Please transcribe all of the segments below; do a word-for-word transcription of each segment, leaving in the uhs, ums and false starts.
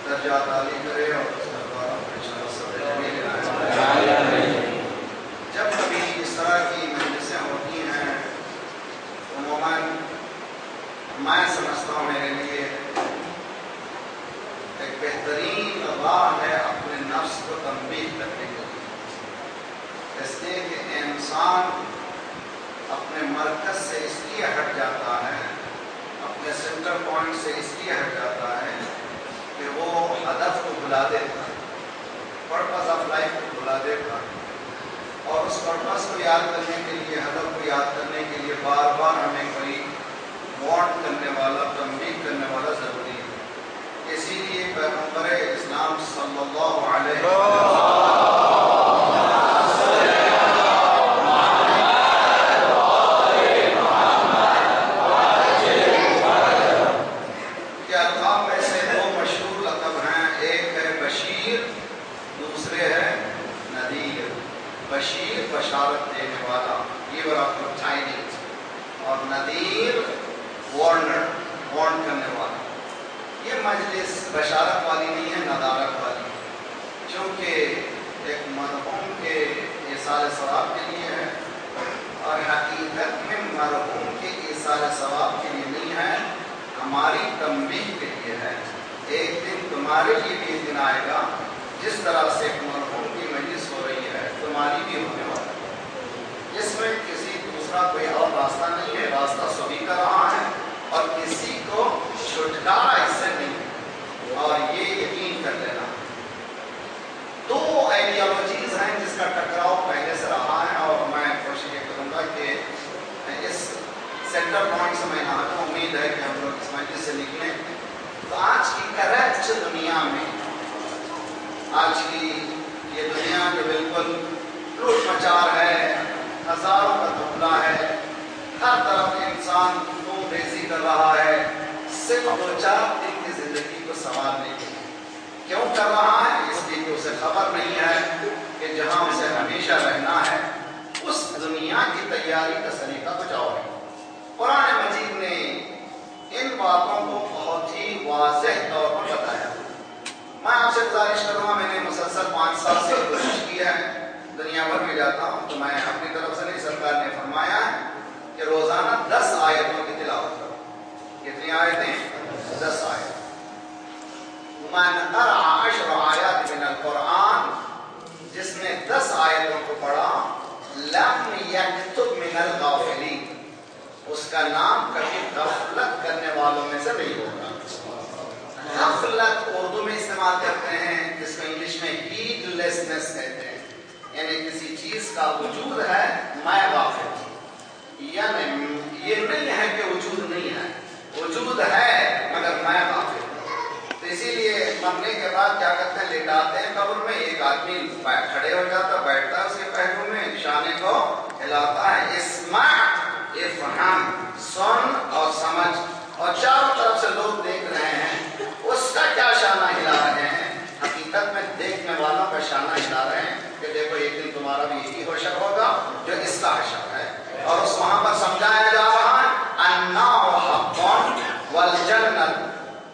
درجات عالی کرے اور اس دربار میں جب کبھی اس طرح کی مجلسیں ہوتی ہیں عموماً میں سمجھتا ہوں میرے لیے ایک بہترین راہ ہے اپنے نفس کو تنبیہ کرنے کے لیے، اس لیے کہ انسان اپنے مرکز سے اس لیے ہٹ جاتا ہے، اپنے سینٹر پوائنٹ سے اس لیے ہٹ جاتا ہے کہ وہ ہدف کو بھلا دیتا ہے، پرپز آف لائف کو بھلا دیتا ہے، اور اس پرپز کو یاد کرنے کے لیے، ہدف کو یاد کرنے کے لیے بار بار ہمیں کوئی وارن کرنے والا، تنبیہ کرنے والا ضروری ہے۔ اسی لیے پیغمبر اسلام صلی اللہ علیہ وسلم کے القاب میں سے دو مشہور لقب ہیں، ایک ہے بشیر، دوسرے ہے نذیر۔ بشیر بشارت دینے والا، giver of good tidings، اور نذیر وارنر، وارن کرنے والا۔ یہ مجلس بشارت والی نہیں ہے، ندارت والی، چونکہ ایک مرحوم کے ایصال ثواب کے لیے ہے، اور حقیقت میں مرحوم کے ایصال ثواب کے لیے نہیں ہے، ہماری تنبیہ کے لیے ہے۔ ایک دن تمہارے لیے بھی ایک دن آئے گا جس طرح سے ایک مرحوم کی مجلس ہو رہی ہے، تمہاری بھی ہونے والا ہے۔ اس میں کسی دوسرا کوئی اور راستہ نہیں ہے، راستہ سبھی کا رہا ہے، اور کسی کو چھٹکارا اس سے نہیں ہے، اور یہ یقین کر لینا۔ دو آئیڈیالوجیز ہیں جس کا ٹکراؤ پہلے سے رہا ہے، اور میں کوشش یہ کروں گا کہ اس سینٹر پوائنٹ سے میں یہاں تک امید ہے کہ ہم لوگ اس مجلس سے نکلیں تو آج کی کرپٹ دنیا میں، آج کی یہ دنیا جو بالکل لوٹ مچار ہے، ہزاروں کا دھندلا ہے، ہر طرف انسان خون ریزی کر رہا ہے صرف دو چار دن کی زندگی کو سنوارنے کے لیے۔ کیوں کر رہا ہے؟ اس لیے کہ اسے خبر نہیں ہے کہ جہاں اسے ہمیشہ رہنا ہے اس دنیا کی تیاری کا سلیقہ کچھ اور ہے۔ قرآن مجید نے ان باتوں کو بہت ہی واضح طور پر بتایا۔ میں آپ سے گزارش کروں گا، میں نے مسلسل پانچ سال سے کوشش کی ہے، دنیا بھر میں جاتا ہوں تو میں اپنی طرف سے نہیں، سرکار نے فرمایا ہے کہ روزانہ دس آیتوں کی تلاوت کرو۔ کتنی آیتیں؟ دس آیت۔ من قرأ عشر آیات من القرآن، جس نے دس آیتوں کو پڑھا، لم یکتب من الغافلین، اس کا نام کبھی غفلت کرنے والوں میں سے نہیں ہوگا۔ غفلت اردو میں استعمال کرتے ہیں، جس کو انگلش میں ہیڈ لیسنس کہتے ہیں، یعنی کسی چیز کا وجود ہے میں غافل ہوں، یعنی یہ نہیں ہے کہ وجود نہیں ہے، وجود ہے مگر میں غافل ہوں۔ تو اسی لیے مرنے کے بعد کیا کرتے ہیں، لیٹاتے ہیں قبر میں، ایک آدمی کھڑے ہو جاتا، بیٹھتا ہے اس کے پہلو میں، شانے کو ہلاتا ہے، اسمع افہم، سن اور سمجھ، اور چاروں طرف سے لوگ دیکھ رہے ہیں، اس کا کیا شانہ ہلا رہے ہیں؟ حقیقت میں دیکھنے والوں کا شانہ ہلا رہے ہیں کہ دیکھو ایک دن تمہارا بھی یہی حشر ہوگا جو اس کا حشر ہے، اور اس وہاں پر سمجھایا جا رہا ہے النار حق والجنت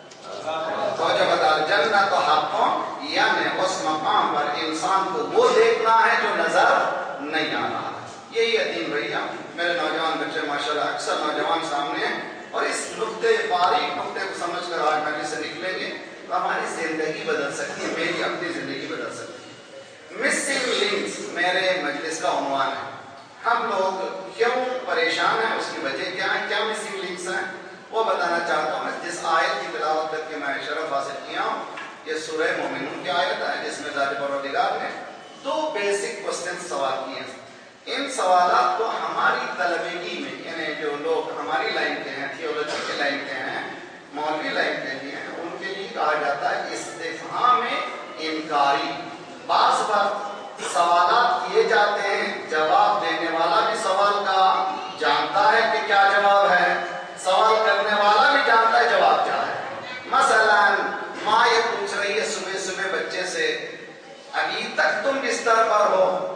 وجبت الجنت حق، یعنی اس مقام پر انسان کو وہ دیکھنا ہے جو نظر نہیں آ رہا۔ یہی ہے دین بھیا۔ میرے نوجوان بچے ماشاءاللہ اکثر نوجوان سامنے ہیں، اور اس نقطے باریک نقطے کو سمجھ کر آج مجلس سے نکلیں گے تو ہماری زندگی بدل سکتی ہے، میری اپنی زندگی بدل سکتی ہے۔ مسنگ لنکس میرے مجلس کا عنوان ہے۔ ہم لوگ کیوں پریشان ہیں، اس کی وجہ کیا ہے، کیا مسنگ لنکس ہیں، وہ بتانا چاہتا ہوں۔ جس آیت کی تلاوت کر کے میں شرف حاصل کیا ہوں، یہ سورہ مومنون کی آیت ہے، جس میں ذات پروردگار نے دو بیسک کوسچن سوال کیے ہیں۔ ان سوالات کو ہماری طلبگی میں، یعنی جو لوگ ہماری لائن کے ہیں، تھیولوجی کے لائن کے ہیں، مولوی لائن کے لیے ہیں، ان کے لیے کہا جاتا ہے استفہام انکاری۔ بعض بار سوالات کیے جاتے ہیں، جواب دینے والا بھی سوال کا جانتا ہے کہ کیا جواب ہے، سوال کرنے والا بھی جانتا ہے جواب کیا ہے۔ مثلا ماں یہ پوچھ رہی ہے صبح صبح بچے سے، ابھی تک تم بستر پر ہو؟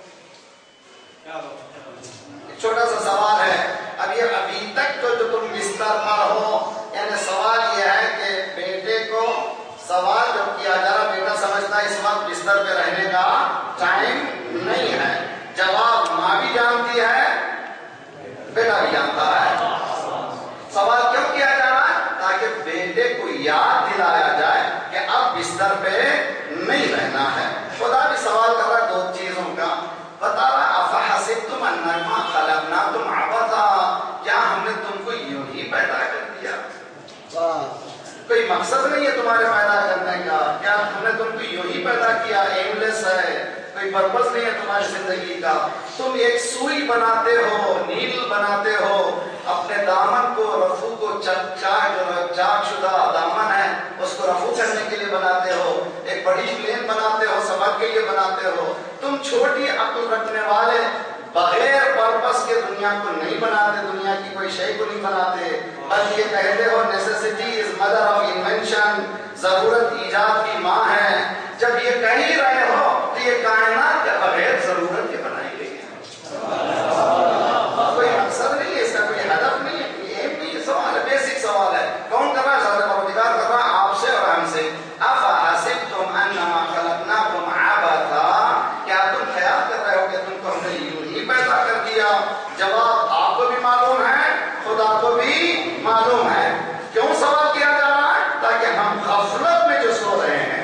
چھوٹا سا سوال ہے، اب یہ ابھی تک تو جو تم بستر پر ہو، یعنی سوال یہ ہے کہ بیٹے کو سوال بستر پہ رہنے کا ٹائم نہیں ہے. جواب ماں بھی جانتی ہے, بیٹا بھی جانتا ہے. سوال کیوں کیا جا رہا ہے؟ تاکہ بیٹے کو یاد دلایا جائے کہ اب بستر پہ نہیں رہنا ہے. خدا بھی سوال کر رہا ہے دو چیزوں کا. بتا رہا افحسبتم انما خلقناکم عبثا, کیا ہم نے تم کو یوں ہی پیدا کر دیا؟ کوئی مقصد نہیں ہے تمہارے پیدا کرنے کا؟ کیا ہم نے تم کو یوں ہی پیدا کیا؟ ایم لیس ہے, کوئی پرپس نہیں ہے تمہاری زندگی کا. تم ایک سوئی بناتے ہو, نیل بناتے ہو, اپنے دامن کو رفو کو چاک چاک شدہ دامن ہے اس کو رفو کرنے کے لیے بناتے ہو. ایک بڑی پلین بناتے ہو, سفر کے لیے بناتے ہو. تم چھوٹی عقل رکھنے والے بغیر پرپس کے دنیا کو نہیں بناتے, دنیا کی کوئی شے کو نہیں بناتے, بلکہ یہ کہتے ہو necessity is mother of invention, ضرورت ایجاد کی ماں ہے. جب یہ کہہ ہی رہے ہو تو یہ کائنات کے بغیر ضرورت کے بنائی گئی ہے. کوئی مقصد نہیں ہے اس کا, کوئی ہدف نہیں ہے, کوئی ایم نہیں ہے. سوال ہے, بیسک سوال ہے. کون کر رہا ہے؟ ذات پروردگار کر رہا ہے آپ سے اور ہم سے. افحسبتم انما خلقناکم عبثا, کیا تم خیال کر رہے ہو کہ تم کو ہم نے یوں ہی پیدا کر دیا؟ جواب آپ کو بھی معلوم ہے, خدا کو بھی معلوم ہے. کیوں سوال کیا جا رہا ہے؟ تاکہ ہم غفلت میں جو سو رہے ہیں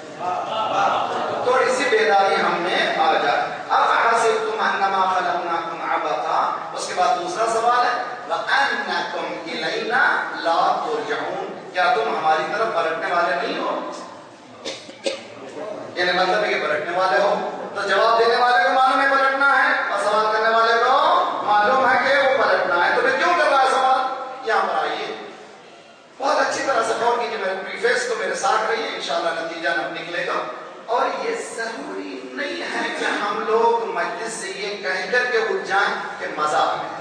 تھوڑی سی بیداری ہم میں آ جائے. افحسبتم انما خلقناکم عبثا. اس کے بعد دوسرا سوال ہے وانکم الینا لا ترجعون, کیا تم ہماری طرف پلٹنے والے نہیں ہو؟ یعنی مطلب ہے کہ پلٹنے والے ہو. تو جواب دینے والے کو معلوم ہے پلٹنا ہے, اور سوال کرنے والے کو معلوم ہے کہ وہ پلٹنا ہے. تو میں کیوں کر رہا ہے سوال؟ یہاں پر آئیے, بہت اچھی طرح سے غور کیجیے. میرے پریفیس کو میرے ساتھ رہیے, انشاءاللہ نتیجہ نہ نکلے گا. اور یہ ضروری نہیں ہے کہ ہم لوگ مجلس سے یہ کہہ کر کے اٹھ جائیں کہ مذاق میں.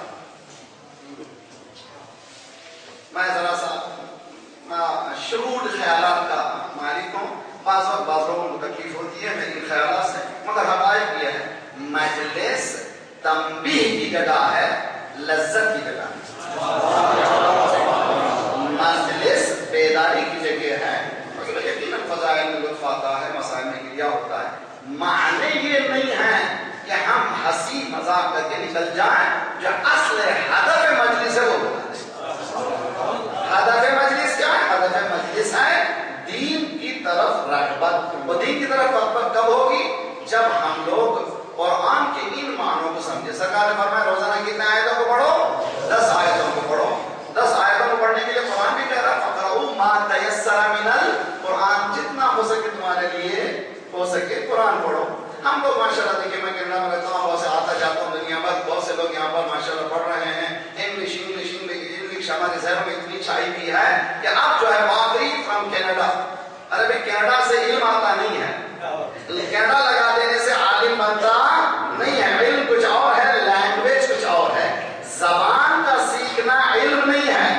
میں ذرا سا شروع خیالات کا مالک ہوں, بعض وقت بعض لوگوں کو تکلیف ہوتی ہے میری خیالات سے, مگر حقائق یہ ہے مجلس تنبیہ کی جگہ ہے, لذت کی جگہ ہے. مجلس بیداری کی جگہ ہے. یقیناً فضائل میں لطف آتا ہے, مسائل میں گریا ہوتا ہے. معنی یہ نہیں ہے کہ ہم ہنسی مذاق کر کے نکل جائیں, جو اصل ہدف مجلس ہے وہ بتا دیں. ہدف مجلس کیا ہے؟ ہدف مجلس ہے دین کی طرف رغبت. وہ دین کی طرف رغبت کب ہوگی؟ جب ہم لوگ قرآن کے ان معنوں کو سمجھے. سرکار نے فرمایا روزانہ کتنے آیتوں کو پڑھو؟ دس آیتوں کو پڑھو. دس آیتوں کو پڑھنے کے لیے قرآن بھی کہہ رہا فقرؤوا ما تیسر من القرآن, جتنا ہو سکے تمہارے لیے ہو سکے قرآن پڑھو. ہم لوگ ماشاءاللہ دیکھیں, میں کینیڈا میں رہتا ہوں, بہت سے آتا جاتا ہوں دنیا بھر, بہت سے لوگ یہاں پر ماشاءاللہ پڑھ رہے ہیں. انگلش انگلش انگلش ہمارے ذہنوں میں اتنی چھائی ہوئی ہے کہ اب جو ہے واقعی فرام کینیڈا. ارے کینیڈا سے علم آتا نہیں ہے, کینیڈا لگا دینے سے عالم بنتا نہیں ہے. علم کچھ اور ہے, لینگویج کچھ اور ہے. زبان کا سیکھنا علم نہیں ہے,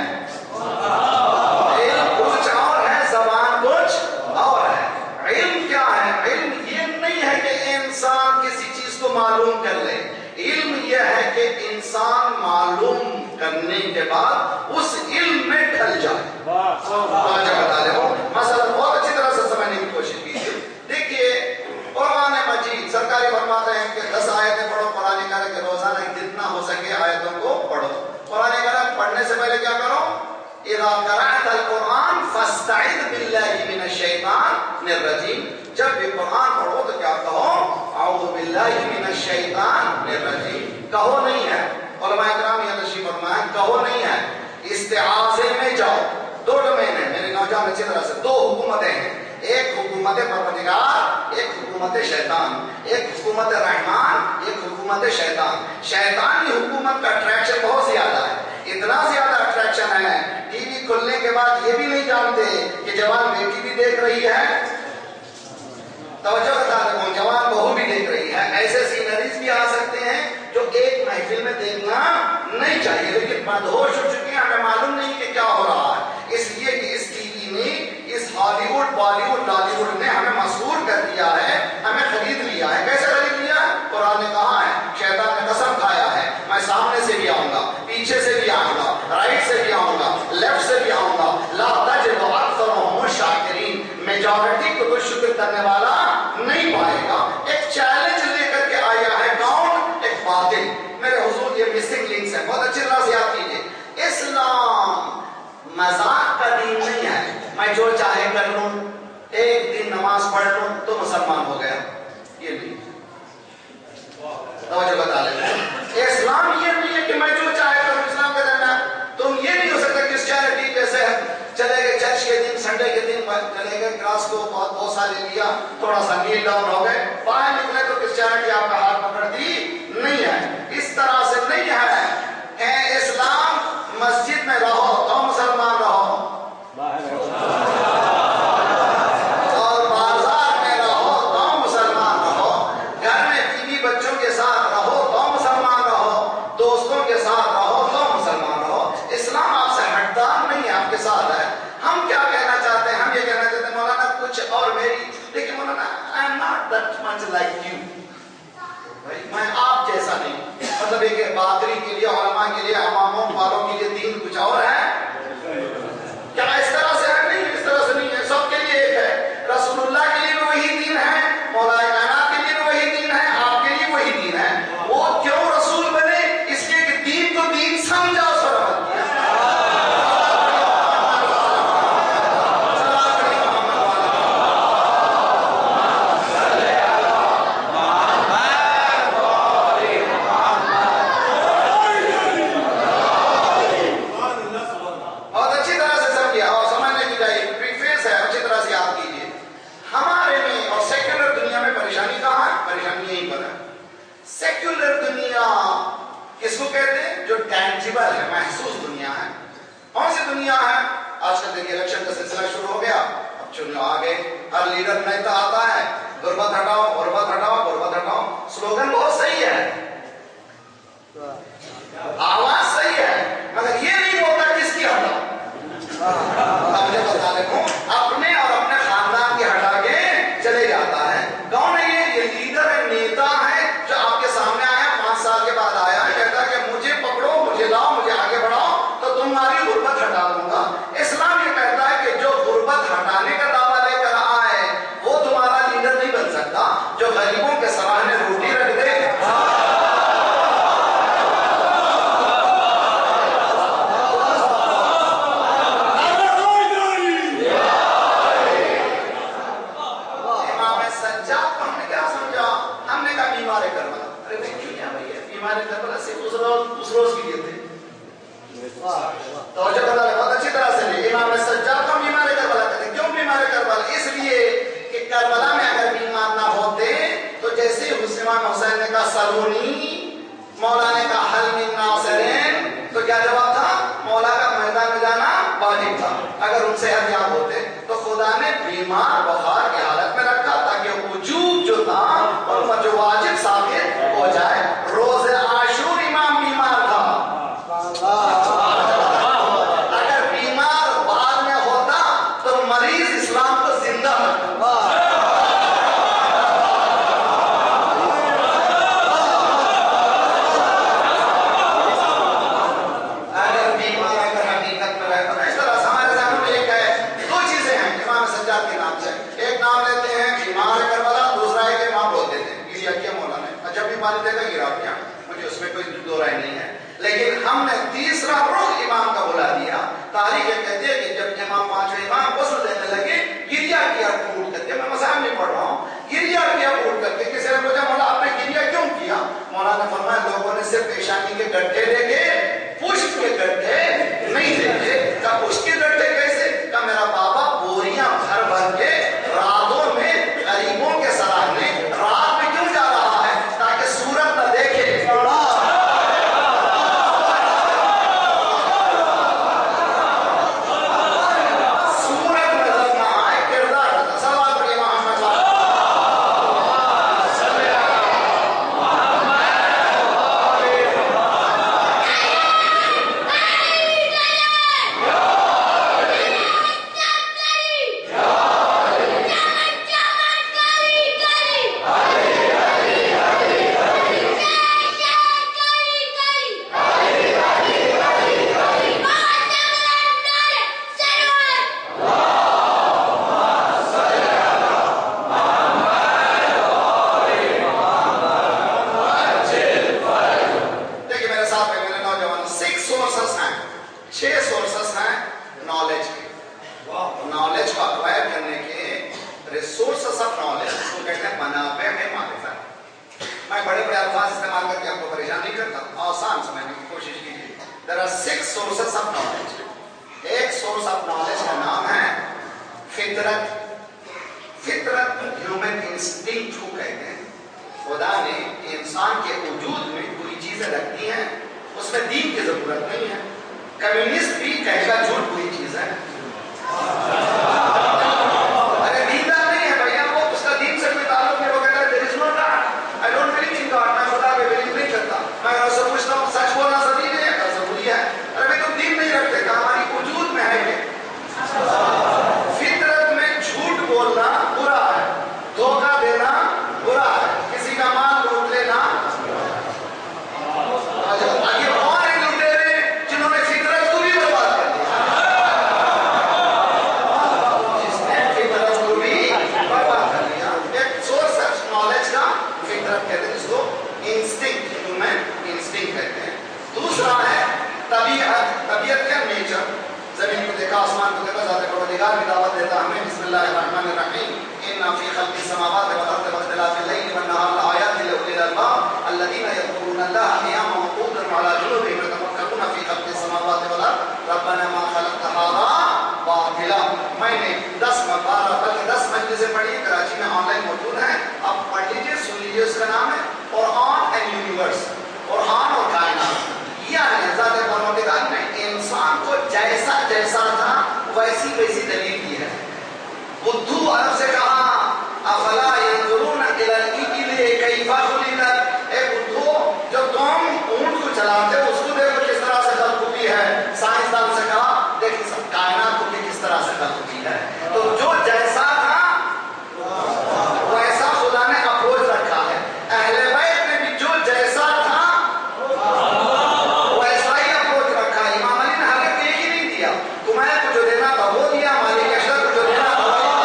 علم کچھ اور ہے, زبان کچھ اور ہے. علم کیا ہے؟ علم یہ نہیں ہے کہ انسان کسی چیز کو معلوم کر لے. علم یہ ہے کہ انسان معلوم کرنے کے بعد اس علم میں ڈھل جائے. بتا رہے ہو مسئلہ بہت اچھی طرح سے سمجھنے کی کوشش کیجیے. دیکھیے قرآن مجید سرکاری فرماتے ہیں کہ دس آیتیں پڑھو. قرآن کریم کے روزانہ جتنا ہو سکے آیتوں کو پڑھو. قرآن کریم پڑھنے سے پہلے کیا کرو؟ اذا قرأت القرآن فاستعذ باللہ من الشیطان الرجیم. جب بھی قرآن پڑھو تو کیا کہو؟ اعوذ باللہ من الشیطان الرجیم. کہو نہیں ہے, علماء کرام یہ تشریح فرمائیں, کہو نہیں ہے, استعاذے میں جاؤ. دو ڈومین ہیں میرے نوجوان اچھی طرح سے, دو حکومتیں ہیں, ایک حکومت پروردگار, ایک حکومت شیطان. ایک حکومت رحمان, ایک حکومت شیطان. شیطان کی حکومت کا اٹریکشن بہت زیادہ ہے, اتنا زیادہ اٹریکشن ہے ٹی وی کھلنے کے بعد یہ بھی نہیں جانتے کہ جوان بیٹی بھی دیکھ رہی ہے, توجہ بتا رہا ہوں, جوان بہو بھی دیکھ رہی ہے. ایسے سینریز بھی آ سکتے ہیں جو ایک محفل میں دیکھنا نہیں چاہیے, لیکن مدہوش ہو چکے ہیں, ہمیں معلوم نہیں کہ کیا ہو رہا ہے. اس لیے کہ اس ٹی وی نے, اس Hollywood Bollywood Lollywood نے ہمیں مسحور کر دیا ہے, ہمیں خرید لیا ہے. کیسے خرید لیا ہے؟ قرآن نے کہا ہے, شیطان نے قسم کھایا ہے, میں سامنے سے بھی آؤں گا, پیچھے سے بھی آؤں گا, رائٹ سے بھی آؤں گا, لیفٹ سے بھی آؤں گا. لا تجد اکثرهم شاکرین, میجورٹی کو تو شکر کرنے والا نہیں جو چاہے کر لوں، ایک دن نماز پڑھ لوں تو مسلمان ہو گیا، یہ نہیں۔ توجہ بتا لیں، اسلام یہ نہیں ہے کہ میں جو چاہے کروں۔ اسلام کے درمیان تم یہ نہیں ہو سکتا کرسچینٹی جیسے چلے گئے چرچ کے دن، سنڈے کے دن چلے گئے کراس کو بہت بہت سارے لیا، تھوڑا سا نیل ڈاؤن ہو گئے، باہر نکلے تو کرسچینٹی آپ کا ہاتھ پکڑتی نہیں ہے، اس طرح سے نہیں ہے۔ اے اسلام مسجد میں رہو تو مسلمان رہو، اور بازار میں رہو تو مسلمان رہو، گھر میں بیوی بچوں کے ساتھ رہو تو مسلمان رہو، دوستوں کے ساتھ رہو تو مسلمان رہو۔ اسلام آپ سے ہٹتا نہیں ہے، آپ کے ساتھ ہے۔ ہم کیا کہنا چاہتے ہیں؟ ہم یہ کہنا چاہتے ہیں مولانا کچھ اور میری، لیکن مولانا I am not that much like you، میں آپ جیسا نہیں، مطلب ایک بادری کے لیے، علماء کے لیے، اماموں والوں کے لیے دین کچھ اور ہے کیا؟ اس طرح سے ہے نہیں، اس طرح سے نہیں ہے، سب کے لیے ایک ہے۔ رسول اللہ کے لیے بھی وہی دین ہے، مولا کائنات کے لیے بھی وہی دین ہے، آپ کے لیے وہی دین ہے۔ وہ کیوں رسول بنے؟ اس لیے کہ دین کو دین سمجھا، اس پر عمل کیا۔ کس کو کہتے ہیں؟ جو ٹینجیبل ہے، محسوس دنیا ہے۔ کون سی دنیا ہے؟ آج کل دیکھیے الیکشن کا سلسلہ شروع ہو گیا، اب چنو آگے، ہر لیڈر نیتا آتا ہے، غربت ہٹاؤ، غربت ہٹاؤ، غربت ہٹاؤ، سلوگن بہت صحیح ہے، آواز صحیح ہے، مگر یہ نہیں ہوتا کس کی ہٹاؤ۔ اب مجھے بتا دیکھو، اپنے اور اپنے خاندان کی ہٹا کے چلے جاتا ہے۔ کون ہے یہ؟ یہ لیڈر ہے، نیتا ہے، جو آپ کے سامنے آیا، پانچ سال کے بعد آیا، کہتا کہ مجھے پکڑو، مجھے لاؤ، مجھے آگے بڑھاؤ تو تمہاری غربت ہٹا دوں گا۔ اسلام یہ کہتا ہے کہ جو غربت ہٹانے کا دعویٰ لے کر آئے وہ تمہارا لیڈر نہیں بن سکتا، جو غریبوں کے سراہنے روٹی رکھ دے۔ توجہ بتا لیں، بہت اچھی طرح سے لیں۔ امام سجاد کو بیمار کربلا کہتے ہیں۔ کیوں بیمار کربلا؟ اس لیے کہ کربلا میں اگر بیمار نہ ہوتے تو جیسے امام حسین نے کہا سلونی، مولا نے کہا حل من ناصرین، تو کیا جواب تھا؟ مولا کا میدان میں جانا واجب تھا۔ اگر ان سے حجاب ہوتے تو خدا نے بیمار بخار کی حالت میں رکھا تاکہ وجوب جو تھا ان پر جو واجب ثابت ہو جائے۔ روز عاشور امام بیمار تھا، اگر بیمار بعد میں ہوتا تو مریض اسلام کو زندہ رکھتا۔ اگر بیمار اگر حقیقت میں رہتا نا، اس طرح سے ہمارے ذہنوں میں ایک ہے، دو چیزیں ہیں امام سجاد کے نام سے، ایک نام لیتے ہیں بیمار کربلا، دوسرا ہے کہ امام بولتے تھے گریا کیا مولا نے، جب بھی پانی دے گا گرا دیا، مجھے اس میں کوئی دو رائے نہیں ہے، لیکن ہم نے تیسرا رخ امام کا بلا دیا۔ تاریخ یہ کہتے ہیں کہ جب امام پانچویں امام غسل دینے لگے، گریا کیا پھوٹ کر کے، میں مذہب نہیں پڑھ رہا ہوں، گریا کیا پھوٹ کر کے، کسی نے پوچھا مولا آپ نے گریا کیوں کیا؟ مولا نے فرمایا لوگوں نے صرف پیشانی کے گڈھے دیکھے، پشت کے گڈھے نہیں دیکھے۔ کہا پشت کے گڈھے کیسے؟ کہا میرا بابا بوریاں بھر بھر کے راتوں میں غریبوں کے سراہنے رات میں کیوں جا رہا ہے؟ تاکہ سورت نہ دیکھے۔ नॉलेज को अक्वायर करने के रिसोर्सेस ऑफ नॉलेज इसको कहते हैं मनाबे में मारिफत। मैं बड़े बड़े अल्फाज इस्तेमाल करके आपको परेशान नहीं करता, आसान समझने की कोशिश कीजिए। There are six sources of knowledge. एक सोर्स ऑफ नॉलेज का नाम है फितरत। फितरत ह्यूमन इंस्टिंक्ट को कहते हैं। खुदा ने इंसान के वजूद में पूरी चीजें रखती हैं, उसमें दीन की जरूरत नहीं है। कम्युनिस्ट भी कहेगा झूठ बुरी चीज है, अरे दीनदार नहीं है भैया वो, उसका दीन से कोई ताल्लुक नहीं। वो कहता है there is no God, I don't believe in God, मैं खुदा पे बिलीव नहीं करता। मैं उससे पूछता हूँ सच बोलना सही नहीं है, कल जरूरी है। अरे भाई तुम दीन नहीं रखते, कहा हमारी वजूद में है ये। फितरत में झूठ बोलना बुरा है, धोखा देना बुरा है, किसी का माल लूट लेना। आगे और एक लुटेरे जिन्होंने फितरत को भी बर्बाद कर दिया, जिसने फितरत को भी बर्बाद कर दिया। एक सोर्स है नॉलेज का, फितरत कहते हैं जिसको, इंस्टिंक्ट, ह्यूमन इंस्टिंक्ट कहते हैं। दूसरा है तबीयत। तबीयत का नेचर, जमीन को देखा, आसमान को देखा, ज़ात परवरदिगार की दावत देता हमें। बिस्मिल्लाहिर्रहमानिर्रहीम। इन्ना फी खल्क़िस समावाति वल अर्दि वख्तिलाफ़िल लैली वन नहारि लआयातिन लिउलिल अलबाब अल्लज़ीना यज़कुरूना अल्लाह क़ियामन व qu'ूदन व अला जुनूबिहिम यतफ़क्करूना फी खल्क़िस समावाति वल अर्दि रब्बना मा ख़लक़्ता हाज़ा बातिला। मैंने दस बारह बल्कि दस मजलिसें पढ़ी, कराची में ऑनलाइन मौजूद है, आप पढ़ लीजिए, सुन लीजिए। उसका नाम है कुरान एंड यूनिवर्स। कुरान और कायनात। यानी ज़ात परवरदिगार ने इंसान को जैसा जैसा था वैसी वैसी दलील दी है। बुद्धू अरब से कहा अफला यंजुरून इलल इबिली कैफा खुलिकत। ए बुद्धू, जो तुम ऊंट को चलाते हो उसको देखो किस तरह से खल्क हुई है। साइंसदान से कहा देखिए सब कायनात को किस तरह से खल्क हुई है। तो जो जैसा था वैसा खुदा ने अप्रोच रखा है। अहले बैत ने भी जो जैसा था वैसा ही अप्रोच रखा है। इमाम अली ने हमें एक ही नहीं दिया, तुम्हें को जो देना था वो दिया, मालिक अशरफ को जो देना था वो दिया।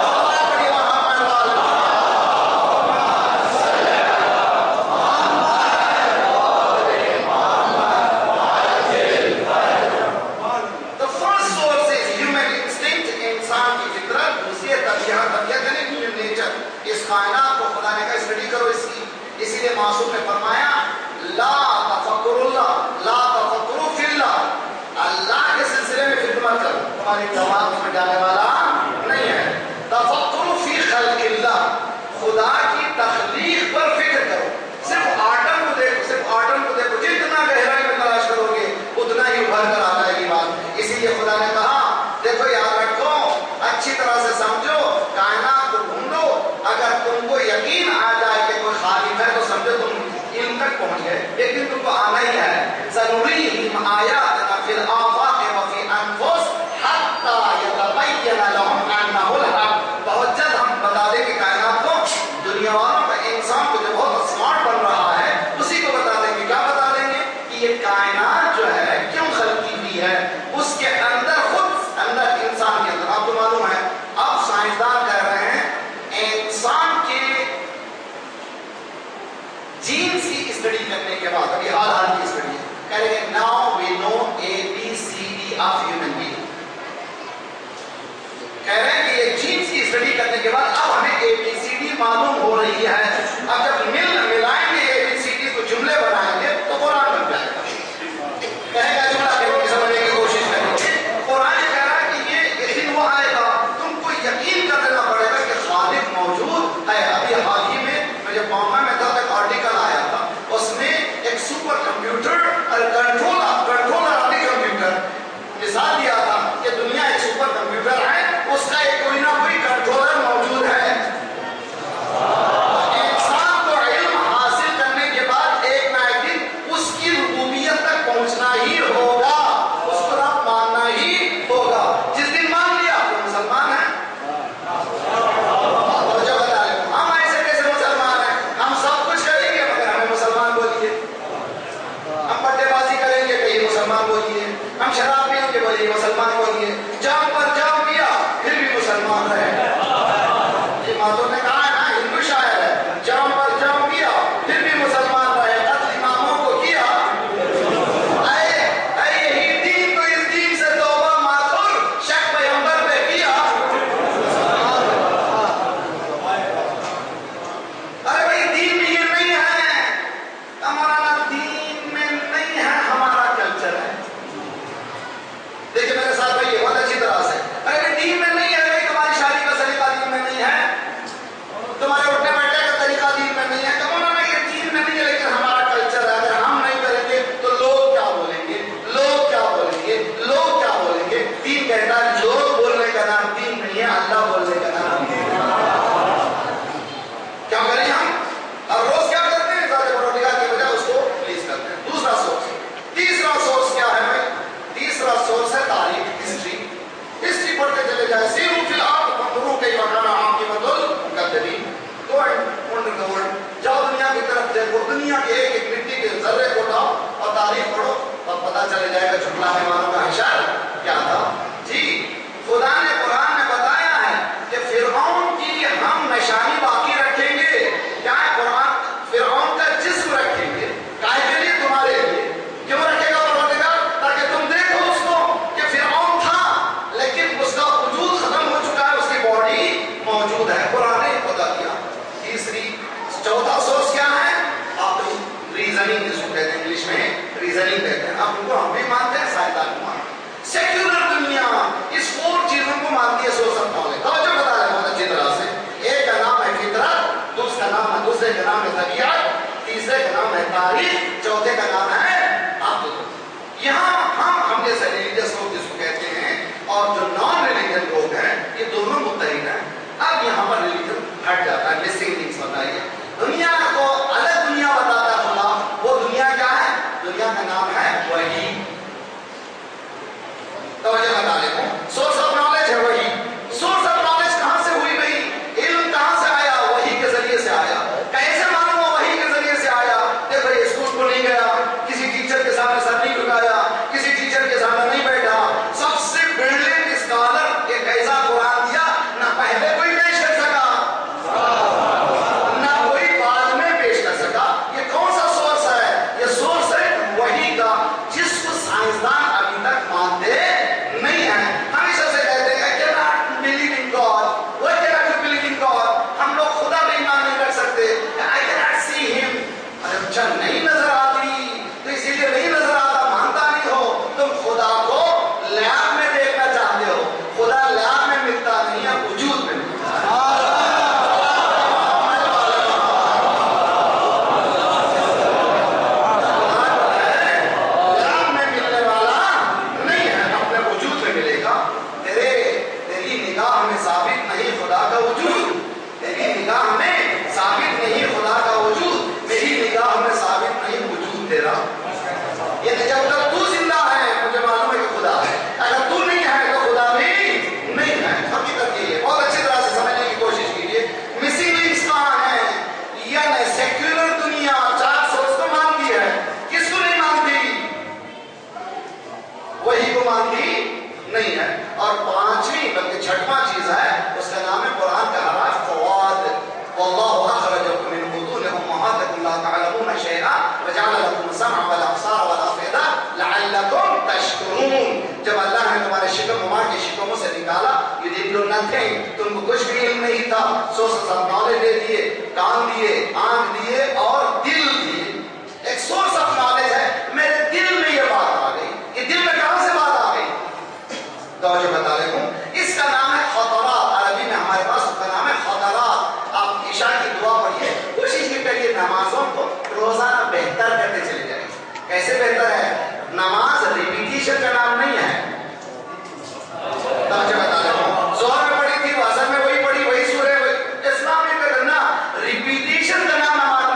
The first source is human instinct, इंसान की फितरत। दूसरी तबीयत, तबीयत यानी ह्यूमन नेचर। इस कायनात को खुदा ने कहा स्टडी करो इसकी, इसीलिए मासूम ने फरमाया ला तफक्कुरुल्लाह ला तफक्कुरु फिल्लाह। अल्लाह के सिलसिले में फिक्र मत करो, तुम्हारी दिमाग में जाने वाला नहीं है। तफक्कुरु फी खल्क़िल्लाह, खुदा की तख्लीक पर फिक्र करो। सिर्फ आटम को देखो, सिर्फ आटम को देखो, जितना गहराई में तलाश करोगे उतना ही उभर कर आ जाएगी बात। इसीलिए खुदा ने कहा देखो याद रखो, अच्छी तरह से समझो, कायनात को ढूंढो। अगर तुमको यकीन आ जाए कि कोई खालिक है तो समझो तुम इल्म तक पहुंच गए। एक दिन तुमको आना ही है। सनुरीहिम आयातिना फिल आफाक़ि व फी अनफुस हत्ता यतबय्यन लहुम अन्नहुल हक़। बहुत जल्द हम बता देंगे कायनात को, दुनिया वालों का, इंसान को जो बहुत स्मार्ट बन रहा है उसी को बता देंगे। क्या बता देंगे कि ये कायनात जो है क्यों खल्की हुई है, उसके अंदर खुद अंदर इंसान के अंदर। आपको मालूम है अब साइंसदान कह रहे हैं इंसान के जीन्स की स्टडी करने के बाद, अभी हाल हाल की स्टडी कह रहे हैं now we know A B C D of human being. कह रहे हैं कि ये जीन्स की स्टडी करने के बाद अब हमें ए बी सी डी मालूम हो रही है। अब जब मिल मिलाएंगे ए बी सी डी को, जुमले बनाएंगे तो कुरान बन जाएगा। कहेगा जुमला कहेंगे, समझने की कोशिश करेंगे। कुरान कह रहा है कि ये एक दिन वो आएगा, तुमको यकीन कर लेना पड़ेगा कि खालिक मौजूद है। अभी हाल ही में मुझे बॉम्बे में था, एक आर्टिकल आया था, उसमें एक सुपर कंप्यूटर और कंट्रोलर कंट्रोलर वाली कंप्यूटर मिसाल दिया था कि दुनिया एक सुपर कंप्यूटर है, उसका एक कोई ना कोई कंट्रोलर मौजूद है। इंसान को इल्म हासिल करने के बाद एक ना एक दिन उसकी रुबूबियत तक पहुंचना ही होगा, उसको रब मानना ही होगा। जिस दिन मान लिया तो मुसलमान है। जो बता रहे हम ऐसे कैसे मुसलमान हैं, हम सब कुछ करेंगे मगर हमें मुसलमान बोलिए। हम बट्टेबाजी करेंगे कहीं मुसलमान बोलिए, हम शराब पियेंगे बोलिए मुसलमान बोलिए, जाम पर जाम पिया फिर भी मुसलमान रहे। ये मातों ने कहा है ना, हिंदू शायर है, जाम पर जाम पिया फिर भी मुसलमान रहे, कत्ल इमामों को किया। अरे अरे यही दीन तो इस दीन से तौबा माथुर, शक पैगंबर जाए सीरू फिल अर्द फंजुरू कैफ़ कान आक़िबतुल मुकद्दिमीन। Go and wonder the world, जाओ दुनिया की तरफ देखो, दुनिया के एक एक मिट्टी के जर्रे को उठाओ और तारीख पढ़ो और पता चल जाएगा झुठलाने वालों का हिसाब क्या था। जी खुदा ने कुरान में बताया है कि फिरऔन की हम निशानी बाकी रखेंगे। क्या है कुरान? फिरऔन का जिस्म रखेंगे। काहे के लिए? तुम्हारे लिए। क्यों रखेगा परवरदिगार? ताकि तुम देखो उसको कि फिरऔन था लेकिन उसका वजूद खत्म हो चुका है, उसकी बॉडी मौजूद है। कुरान ने बता दिया। तीसरी चौथा सोर्स क्या है? आप रीजनिंग जिसको कहते हैं, इंग्लिश में रीजनिंग कहते हैं। आप उनको हम भी मानते हैं, साइंसदान को मानते हैं। सेक्युलर दुनिया इस फोर चीजों को मानती है सोर्स ऑफ नॉलेज। तो जो बता रहे हैं बहुत अच्छी तरह से। एक का नाम है फितरत, दूसरा नाम है दूसरे का नाम है तबीयत, तीसरे का नाम है तारीख, चौथे का नाम है अक्ल। यहाँ हम हम जैसे रिलीजियस लोग जिसको कहते हैं और जो नॉन रिलीजियस लोग हैं, ये दोनों मुत्तहिद हैं। अब यहाँ पर रिलीजन हट जाता है, मिसिंग थिंग्स बताइए। दुनिया को अलग दुनिया बताता है खुदा, वो दुनिया क्या है? दुनिया का नाम है वही। तो मुझे बता देता हूँ, सोर्स ऑफ नॉलेज है वही। सोर्स ऑफ नॉलेज कहाँ से हुई भाई? इल्म कहाँ से आया? वही के जरिए से आया। कैसे मालूम हो? वही के जरिए से आया। देखो ये स्कूल को नहीं गया, किसी टीचर के सामने सर नहीं झुकाया, किसी टीचर के सामने नहीं बैठा, सबसे ब्रिलियंट स्कॉलर एक ऐसा कुरान दिया ना पहले कोई पेश कर सका ना कोई बाद में पेश कर सका। ये कौन सा सोर्स है? ये सोर्स है वही का, जिसको साइंसदान अभी तक मानते नहीं है। हमेशा से कहते हैं I cannot believe in God. Why cannot you believe in God? हम लोग खुदा पे ईमान नहीं कर सकते। I cannot see him. अरे अच्छा नहीं नजर आती तो इसीलिए नहीं नजर आता, मानता नहीं हो। तुम खुदा को लैब में देखना चाहते हो। खुदा लैब में मिलता नहीं है, वजूद में मिलता है। लैब में मिलने वाला नहीं है, अपने वजूद में मिलेगा। तेरे तेरी निगाह में साबित नहीं खुदा का वजूद, तेरी निगाह में साबित नहीं खुदा का वजूद, मेरी निगाह में साबित नहीं वजूद तेरा। ये जब तक तू जिंदा है मुझे मालूम है कि खुदा है, अगर तू नहीं है तो खुदा भी नहीं है। हकीकत ये है, बहुत अच्छी तरह से समझने की कोशिश कीजिए। मिसिंग लिंक्स कहाँ है? यानी सेक्युलर दुनिया चार सोर्स को मानती है, किसको नहीं मानती? वही को मानती नहीं है। और पांचवी बल्कि छठवां चीज है, उसका नाम है कुरान का हराफ फवाद। वल्लाहु अखरजकुम मिन बुतूनि उम्महातिकुम ला तअलमून शैअन वजअल लकुम अस्समअ वल अबसार वल अफइदा लअल्लकुम तशकुरून। जब अल्लाह ने तुम्हारे शिकम मां के शिकमों से निकाला, यू डिड नो नथिंग, तुमको कुछ भी इल्म नहीं था। सोर्स ऑफ नॉलेज दे दिए, कान दिए, आंख दिए और दिल दिए। एक सोर्स ऑफ नॉलेज है, मेरे दिल में ये बात आ गई। ये दिल में कहां से बात आ गई? तो जो बता रहे हूं, इसका नाम है खतरात। अरबी में हमारे पास उसका नाम है खतरात। आप ईशा की दुआ पढ़िए, कोशिश भी करिए नमाजों को रोजाना बेहतर करते चले जाइए। कैसे बेहतर है? नमाज रिपीटिशन का नाम नहीं है। तो जो बता रहे हूं, जोहर में पढ़ी थी, असर में वही पढ़ी, वही सूरह, वही इस्लाम में करना रिपीटिशन का नाम नमाज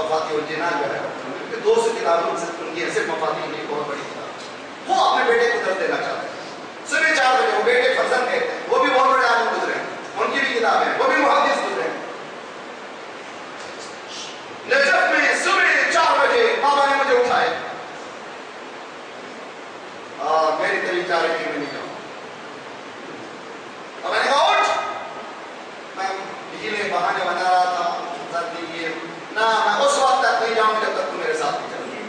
مفاتیح الجنان جو ہے کہ دو سو کتابوں سے ان کی ایسے مفاتیح کی بہت بڑی کتاب، وہ اپنے بیٹے کو درس دینا چاہتے ہیں. صبح چار بجے وہ بیٹے فرزند کے وہ بھی بہت بڑے عالم گزرے ہیں، ان کی بھی کتاب ہے، وہ بھی محدث گزرے ہیں. نجف میں صبح چار بجے بابا نے مجھے اٹھائے اور میری طبیعت چاہ رہی تھی میں نہیں جاؤں. اور میں نے کہا اٹھ، میں ہیلے بہانے بنا رہا تھا سردی یہ نہ میں اس وقت تک نہیں جاؤں جب تک تو میرے ساتھ نہیں چلے.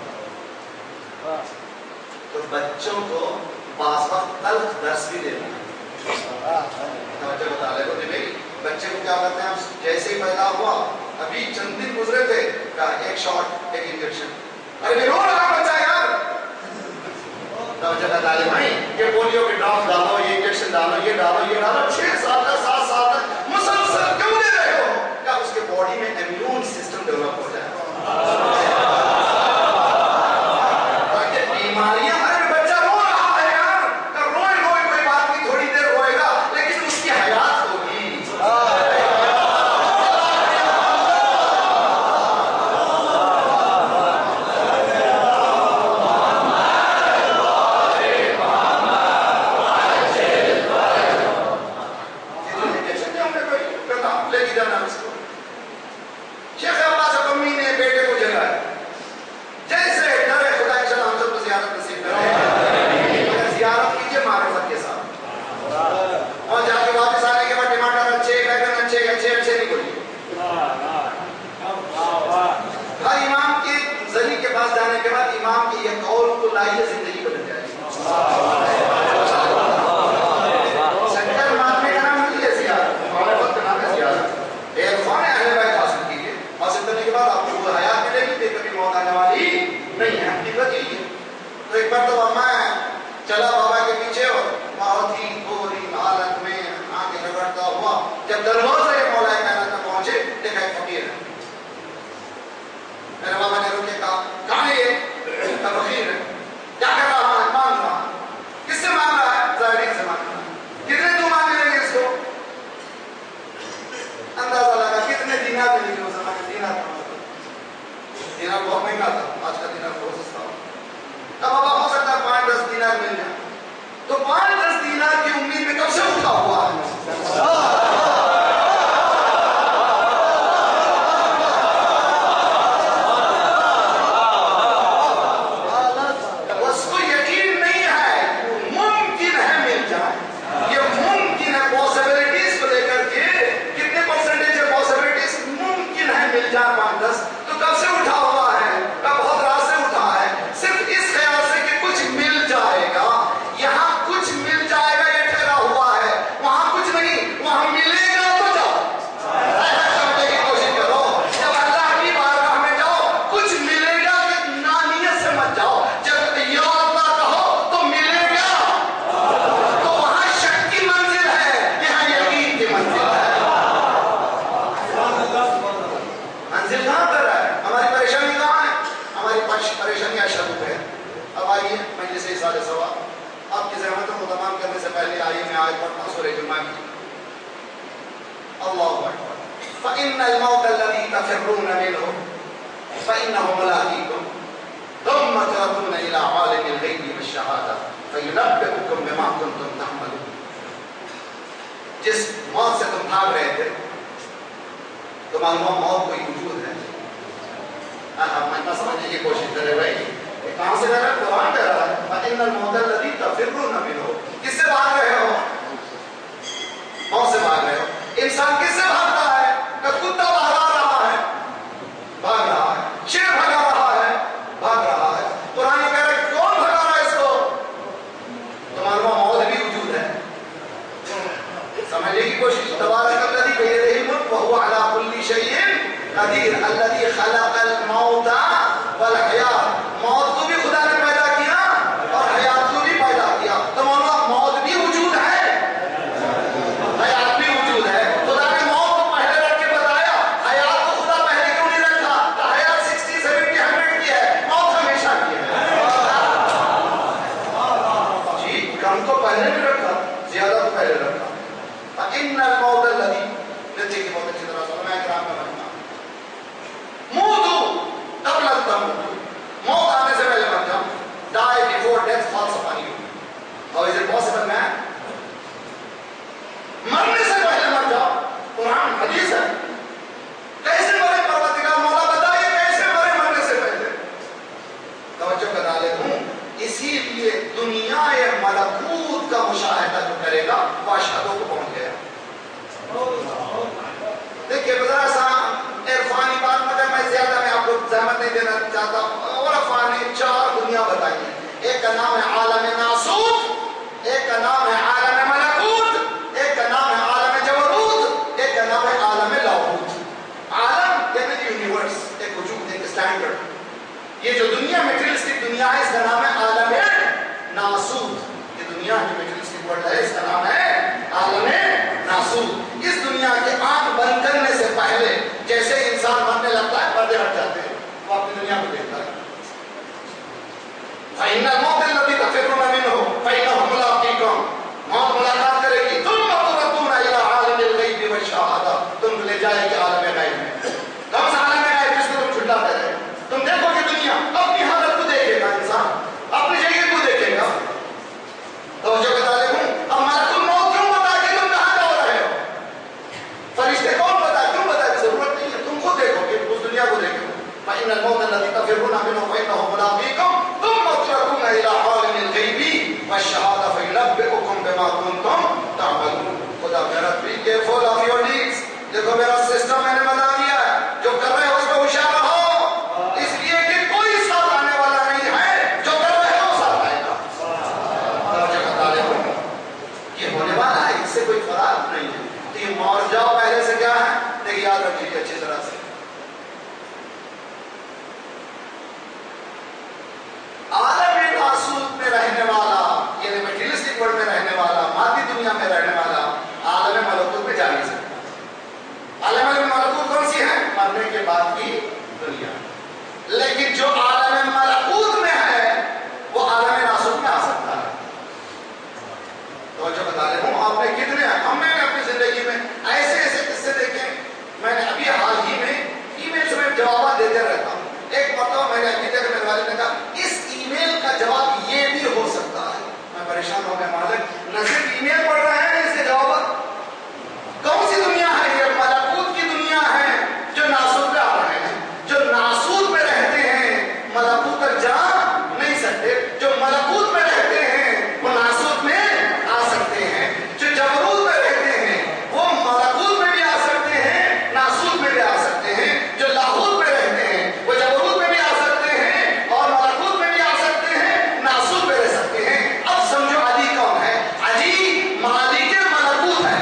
تو بچوں کو بعض وقت تلخ درس بھی دینا ہے. توجہ بتا لے بولے بھائی بچے کو کیا کرتے ہیں ہم جیسے ہی پیدا ہوا ابھی چند دن گزرے تھے کہا ایک شاٹ ایک انجیکشن، ارے رو رہا بچہ یار. توجہ بتا لے بھائی یہ پولیو کے ڈراپ ڈالو، یہ انجیکشن ڈالو، یہ ڈالو یہ ڈالو، چھ سال تک سات سال تک مسلسل کیوں دے رہے ہو؟ کیا اس کے باڈی میں امیون سسٹم ڈیولپ ہو جائے. بیماریاں بچہ رو رہا ہے یار، روئے روئے کوئی بات نہیں، تھوڑی دیر روئے گا لیکن اس کی حیات ہوگی. شیخ عباس اقمی نے بیٹے کو جگایا، جیسے ڈرے خدا ان شاء اللہ ہم سب کو زیارت نصیب کرے، زیارت کیجیے معرفت کے ساتھ، اور جا کے واپس آنے کے بعد ٹماٹر اچھے بیگن اچھے اچھے اچھے نہیں بولیے. ہر امام کے ذریعے کے پاس جانے کے بعد امام کی یہ قول کو لائیے زندگی بدل جائے گی. سنٹر مارنے کا نام نہیں ہے زیارت، معرفت کا نام ہے زیارت. عرفان اہل بیت حاصل کیجیے، حاصل کرنے کے بعد آپ کو وہ حیات ملے گی کہ کبھی موت آنے والی نہیں ہے. حقیقت یہی ہے. تو ایک بار تو میں چلا بابا کے پیچھے اور بہت ہی بری حالت میں آنکھیں رگڑتا ہوا جب دروازے مولا کائنات میں پہنچے دیکھا ایک فقیر ہے. میرے بابا نے روکے کہا کہاں ہے یہ فقیر ہے، کیا کر رہا ہے؟ مانگ رہا. کس سے مانگ رہا ہے؟ ظاہری سے مانگ رہا ہے. کتنے تو مانگ لیں گے اس کو؟ اندازہ لگا کتنے دینار ملیں گے اس زمانے. دینار دینار بہت مہنگا تھا، آج کا دینار بہت سستا ہو. اب بابا ہو سکتا ہے پانچ دس دینار مل جائے، تو پانچ دس دینار کی امید میں کب سے اٹھا ہوا ہے. اس کو یقین نہیں ہے ممکن ہے مل جائے. یہ ممکن ہے پاسبلٹیز کو لے کر کے کتنے پرسنٹیج ہے پاسبلٹیز ممکن ہے مل جائے پانچ دس، تو کب سے اٹھا ہوا ہے؟ کب بہت رات سے اٹھا ہے صرف اس خیال سے کہ کچھ مل جائے گا. یہاں کچھ مل جائے گا یہ ٹھہرا ہوا ہے، وہاں کچھ نہیں، وہاں ملے گا تو جاؤ. سمجھنے کی کوشش کرو، جب اللہ کی بارگاہ میں جاؤ کچھ ملے گا کہ نانیت سے مت جاؤ. جب یا اللہ کہو تو ملے گا. تو وہاں شک کی منزل ہے، یہاں یقین کی منزل ہے. منزل کہاں پر ہے؟ ہماری پریشانی کہاں ہے؟ ہماری پریشانیاں شروع ہے. اب آئیے مجلس اصالہ ثواب، آپ کی زحمتوں کو تمام کرنے سے پہلے آئیے میں آیت پڑھتا سورہ جمعہ کی. اللہ اکبر. فإن الموت الذي تفرون منه فإنه ملاقيكم ثم تردون إلى عالم الغيب والشهادة فينبئكم بما كنتم تعملون. جس موت سے تم بھاگ رہے تھے تو معلوم موت کوئی وجود ہے. میں سمجھنے کی کوشش کرے بھائی کہاں سے کر رہا ہے؟ قرآن کہہ رہا ہے فإن الموت الذي تفرون منه. کس سے بھاگ رہے ہو؟ موت سے بھاگ رہے ہو. انسان کس سے بھاگتا ہے؟ کہ کتا بھگا رہا ہے، بھاگ رہا ہے. شیر بھگا رہا ہے، بھاگ رہا ہے. قرآن کہہ رہا ہے کون بھگا رہا ہے اس کو؟ تو معلوم موت بھی وجود ہے. سمجھنے کی کوشش. تبارک الذی بیدہ الملک وہو علی کل شیء قدیر الذی خلق الموت والحیات. موت کو بھی خدا نے پیدا کیا اور حیات کو بھی پیدا کیا. تو معلوم موت بھی وجود ہے، حیات بھی وجود ہے. خدا نے موت کو پہلے رکھ کے بتایا، حیات کو خدا پہلے کیوں نہیں رکھا؟ کہ حیات سکسٹی سیونٹی ہنڈریڈ کی ہے، موت ہمیشہ کی ہے. جی کم تو پہلے بھی رکھا، زیادہ تو پہلے رکھا. فإن الموت الذي نتیجے کی بہت اچھی طرح سے میں اکرام کا رکھنا موتو قبل ان تموتوا, موت آنے سے پہلے مر جاؤ. Die before death falls upon you. How is it possible, man? مرنے سے پہلے مر جاؤ. قرآن حدیث ہے. کیسے مرے پروردگار مولا بتائیے, کیسے مرے مرنے سے پہلے؟ توجہ کرا لیتا ہوں. اسی لیے دنیا ملکوت کا مشاہدہ جو کرے گا وہ اشہدوں کو پہنچ گیا. دیکھیے ذرا سا عرفانی بات مگر میں زیادہ میں آپ کو زحمت نہیں دینا چاہتا. اور عرفانی چار دنیا بتائیے. ایک کا نام ہے عالم ناسوت, ایک کا نام ہے عالم ملکوت, ایک کا نام ہے عالم جبروت, ایک کا نام ہے عالم لاہوت. عالم یعنی یونیورس, ایک وجود, ایک اسٹینڈرڈ. یہ جو دنیا میٹریلسٹک دنیا ہے اس کا نام ہے عالم ناسوت. یہ دنیا جو میٹریلسٹک ورلڈ ہے اس کا نام ہے عالم ناسوت. اس دنیا کے آنکھ بند کرنے سے پہلے جیسے انسان مرنے لگتا ہے پردے ہٹ جاتے ہیں, وہ اپنی دنیا کو دیکھتا ہے. فَإِنَّ الْمَوْتَ الَّذِي تَفِرُّونَ مِنْهُ فَإِنَّهُ مُلَاقِيكُمْ. موت ملاقات کرے گی. ثُمَّ تُرَدُّونَ إِلَىٰ عَالِمِ الْغَيْبِ وَالشَّهَادَةِ. تم کو لے جائے گی عالم غیب میں. کون سا عالم غیب جس کو تم چھٹلاتے رہے؟ تم دیکھو گے دنیا اپنی حالت کو دیکھے گا, انسان اپنی جگہ کو دیکھے گا. توجہ بتا دے ہوں. اب ملک الموت کیوں بتا کہ تم کہاں جا رہے ہو؟ فرشتے کون بتا, کیوں بتا؟ ضرورت نہیں ہے, تم خود دیکھو گے, اس دنیا کو دیکھو. فَإِنَّ الْمَوْتَ الَّذِي تَفِرُّونَ مِنْهُ فَإِنَّهُ مُلَاقِيكُمْ ثُمَّ تُرَدُّونَ إِلَىٰ عَالِمِ الْغَيْبِ وَالشَّهَادَةِ فَيُنَبِّئُكُم بِمَا كُنتُمْ تَعْمَلُونَ. خدا میرا be careful of your deeds. دیکھو میرا سسٹم میں نے بتا دیا ہے, جو کر رہے ہو اس پہ ہوشیار رہو, اس لیے کہ کوئی ساتھ آنے والا نہیں ہے, جو کر رہے ہو ساتھ آئے گا. توجہ بتا رہے ہو, یہ ہونے والا ہے, اس سے کوئی فرار نہیں ہے. تو یہ مر جاؤ پہلے سے کیا ہے, لیکن یاد رکھیے اچھی طرح سے. عالم ناسوت میں رہنے والا یعنی میٹریلسٹک ورلڈ میں رہنے والا, مادی دنیا میں رہنے والا عالم ملکوت میں جا نہیں سکتا. عالم ملکوت کون سی ہے؟ مرنے کے بعد کی دنیا. لیکن جو عالم ملکوت میں ہے وہ عالم ناسوت میں آ سکتا ہے. تو جو بتا رہے ہوں آپ نے کتنے ہم نے اپنی زندگی میں ایسے ایسے قصے دیکھے. میں نے ابھی حال ہی میں ای میل سے میں جوابات دیتے رہتا ہوں. ایک مرتبہ میں نے ابھی تک میرے والد نے کہا اس ای میل کا جواب یہ بھی ہو سکتا ہے. میں پریشان ہو گیا, مالک نہ صرف ای میل پڑھ رہے ہیں, اس کے جوابات. کون سی دنیا ہے یہ؟ ملکوت کی دنیا ہے جو ناسوت پہ آ رہے ہیں. جو ناسوت پہ رہتے ہیں ملکوت تک جا نہیں سکتے, جو ملکوت پہ رہتے ہیں وہ ناسوت میں آ سکتے ہیں. جو جبروت پہ رہتے ہیں وہ ملکوت میں بھی آ سکتے ہیں, ناسوت میں بھی آ سکتے ہیں. جو لاہوت پہ رہتے ہیں وہ جبروت میں بھی آ سکتے ہیں اور ملکوت میں بھی آ سکتے ہیں, ناسوت پہ رہ سکتے ہیں. اب سمجھو علی کون ہے؟ علی مالک ملکوت ہے.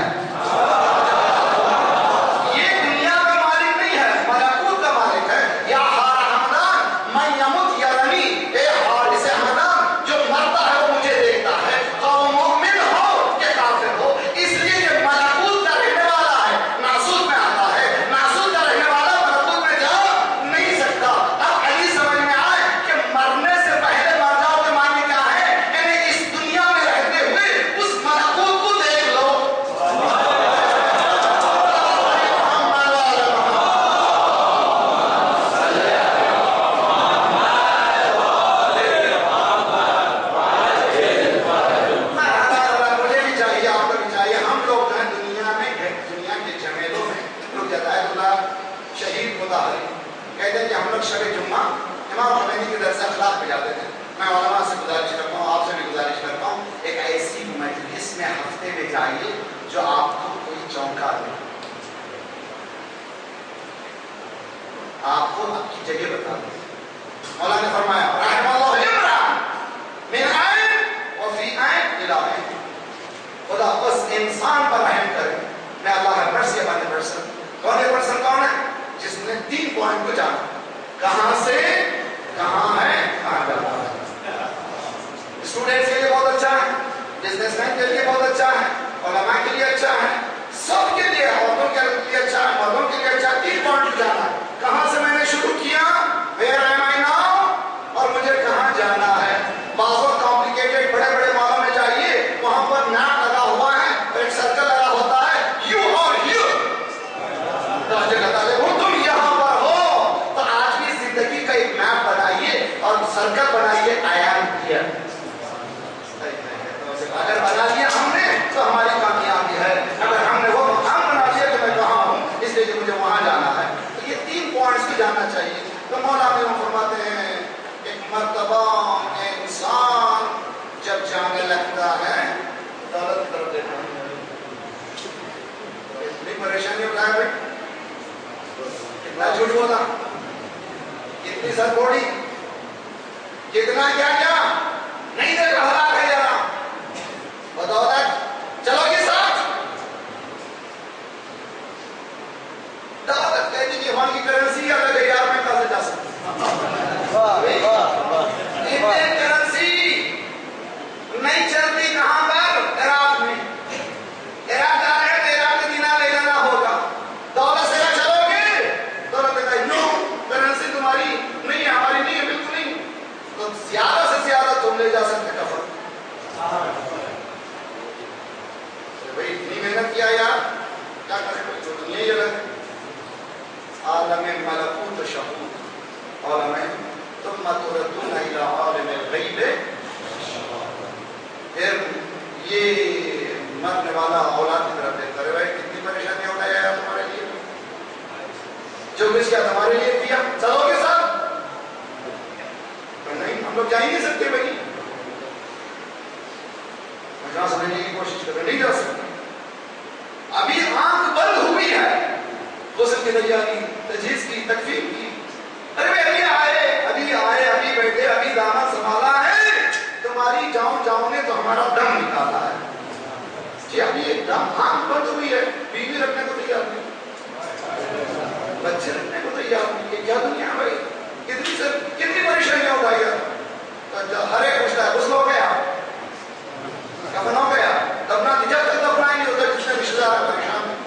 یہ دنیا کا مالک نہیں ہے, ملکوت کا مالک ہے. یا ہار حمدان من یمت یرنی, اے حارث حمدان جو مرتا ہے وہ مجھے دیکھتا ہے, خواہ وہ مومن ہو کہ کافر ہو. اس لیے یہ ملکوت کا رہنے والا ہے, ناسوت میں آتا ہے. ناسوت کا رہنے والا ملکوت میں جا نہیں سکتا. اب علی سمجھ میں آئے کہ مرنے سے پہلے مر جاؤ کے معنی کیا ہے, یعنی اس دنیا میں رہتے ہوئے اس ملکوت کو دیکھ لو. مجھے بھی چاہیے, آپ کو بھی چاہیے. ہم لوگ جو ہیں دنیا میں دنیا کے جھمیلوں میں رک جاتا ہے. اللہ شہید متحری کہتے ہیں کہ ہم لوگ شب جمعہ امام خمینی کے درس اخلاق پہ جاتے تھے. میں علماء سے گزارش کرتا ہوں, آپ سے بھی گزارش کرتا ہوں, ایک ایسی مجلس میں ہفتے میں جائیے جو آپ کو کوئی چونکا دے, آپ کو آپ کی جگہ بتا دے. مولا نے فرمایا رحم اللہ عمران من عین وفی عین الی عین. خدا اس انسان پر رحم کرے. میں اللہ ہے مرسی اپنے پرسن. کون ہے پرسن؟ کون ہے؟ جس نے تین پوائنٹ کو جانا, کہاں سے کہاں ہے, کہاں جانا ہے. اسٹوڈنٹس کے لیے بہت اچھا ہے, بزنس مین کے لیے بہت اچھا ہے, علماء کے لیے اچھا ہے, سب کے لیے, عورتوں کے لیے اچھا ہے, مردوں کے لیے اچھا ہے. تین پوائنٹ جانا ہے. کہاں سے میں نے شروع کیا, where am I now, اور مجھے کہاں جانا ہے. بعض کمپلیکیٹڈ بڑے بڑے مالوں میں جائیے, وہاں پر نام لگا ہوا ہے اور ایک سرکل لگا ہوتا ہے, یو اور یو. تم یہاں پر ہو تو آج بھی زندگی کا کتنا جھوٹ بولا، کتنی سر بوڑی، کتنا کیا کیا نہیں دیکھا ہلاک ہے جانا بدولت چلو گے ساتھ دولت کہتی کہ وہاں کی کرنسی الگ ہے یار، میں کہاں سے جا سکتا انڈین کرنسی نہیں چلتی کہاں پر؟ عراق میں، عراق جا رہے ہیں عراق کے دینار لے جانا ہوگا، دولت سے نہ چلو گے، دولت کہتا ہے نو کرنسی تمہاری نہیں ہے، ہماری نہیں ہے، بالکل نہیں، تو زیادہ سے زیادہ تم لے جا سکتے کفر۔ بھئی اتنی محنت کیا یار، کیا کرے بھئی جو دنیا ہی الگ ہے، عالم ملکوت شہود عالم ثم تردون الى عالم الغیب، پھر یہ مرنے والا اولاد کی طرف دیکھتا رہے بھائی کتنی پریشانی ہوتا ہے یار تمہارے لیے، جو کچھ کیا تمہارے لیے کیا، چلو گے ساتھ؟ نہیں ہم لوگ جا ہی نہیں سکتے بھائی، مجھا سمجھنے کی کوشش کریں نہیں جا سکتے، ابھی آنکھ بند ہوئی ہے غسل کی تیاری تجہیز کی تکفین کی، ارے بھائی ابھی آئے ابھی آئے ابھی بیٹھے ابھی دامن سنبھالا ہے، تمہاری جاؤں جاؤں نے تو ہمارا دم نکالا ہے، جی ابھی ایک دم آنکھ بند ہوئی ہے، بیوی رکھنے کو تیار نہیں، بچے رکھنے کو تیار نہیں، یہ کیا دنیا ہے بھائی، کتنی سر کتنی پریشانیاں اٹھائی ہے، ہر ایک پوچھتا ہے غسل ہو گیا کفن ہو گیا، دفنا جب تک دفنائیں نہیں ہوتا کچھ نہ رشتہ دار پریشان ہے،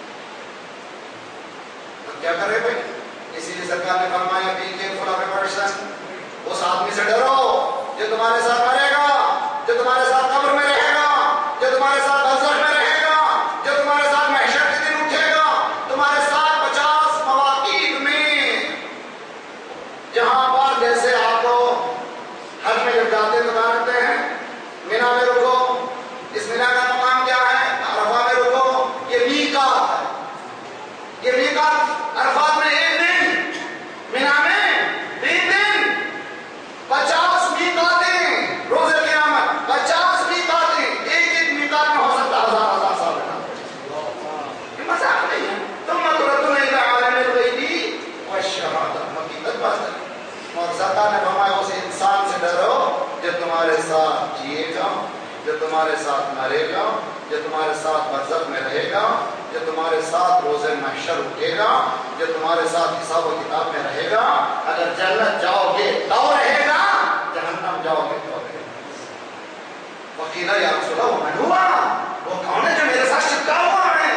کیا کرے بھائی؟ اسی لیے سرکار نے فرمایا be careful of a person, اس آدمی سے ڈرو جو تمہارے ساتھ مرے گا، جو تمہارے ساتھ قبر میں رہے گا، جو تمہارے ساتھ برزخ میں رہے گا، جو تمہارے ساتھ محشر کے دن اٹھے گا، تمہارے ساتھ پچاس مواقع میں، جہاں پر جیسے آپ کو حج میں جب جاتے تو کہاں رکھتے ہیں مینا میں رکو، اس مینا کا مقام کیا ہے؟ عرفہ میں رکو، یہ میقات ہے، یہ میقات عرفات میں ایک دن، مینا میں تین دن، پچاس میقاتیں روز قیامت، پچاس میقاتیں، ایک ایک میقات میں ہو سکتا ہزار ہزار سال کا، یہ مذاق نہیں ہے، تم تردون الی عالم الغیب والشہادہ، حقیقت بات ہے، اور سرکار نے فرمایا اس انسان سے ڈرو جو تمہارے ساتھ جیے گا، جو تمہارے ساتھ مرے گا، جو تمہارے ساتھ برزخ میں رہے گا، جو تمہارے ساتھ روز محشر اٹھے گا، جو تمہارے ساتھ حساب و کتاب میں رہے گا، اگر جنت جاؤ گے تو رہے گا، جہنم جاؤ گے تو رہے گا۔ وقیل یا رسول اللہ من ہوا، وہ کون ہے جو میرے ساتھ چپکا ہوا ہے؟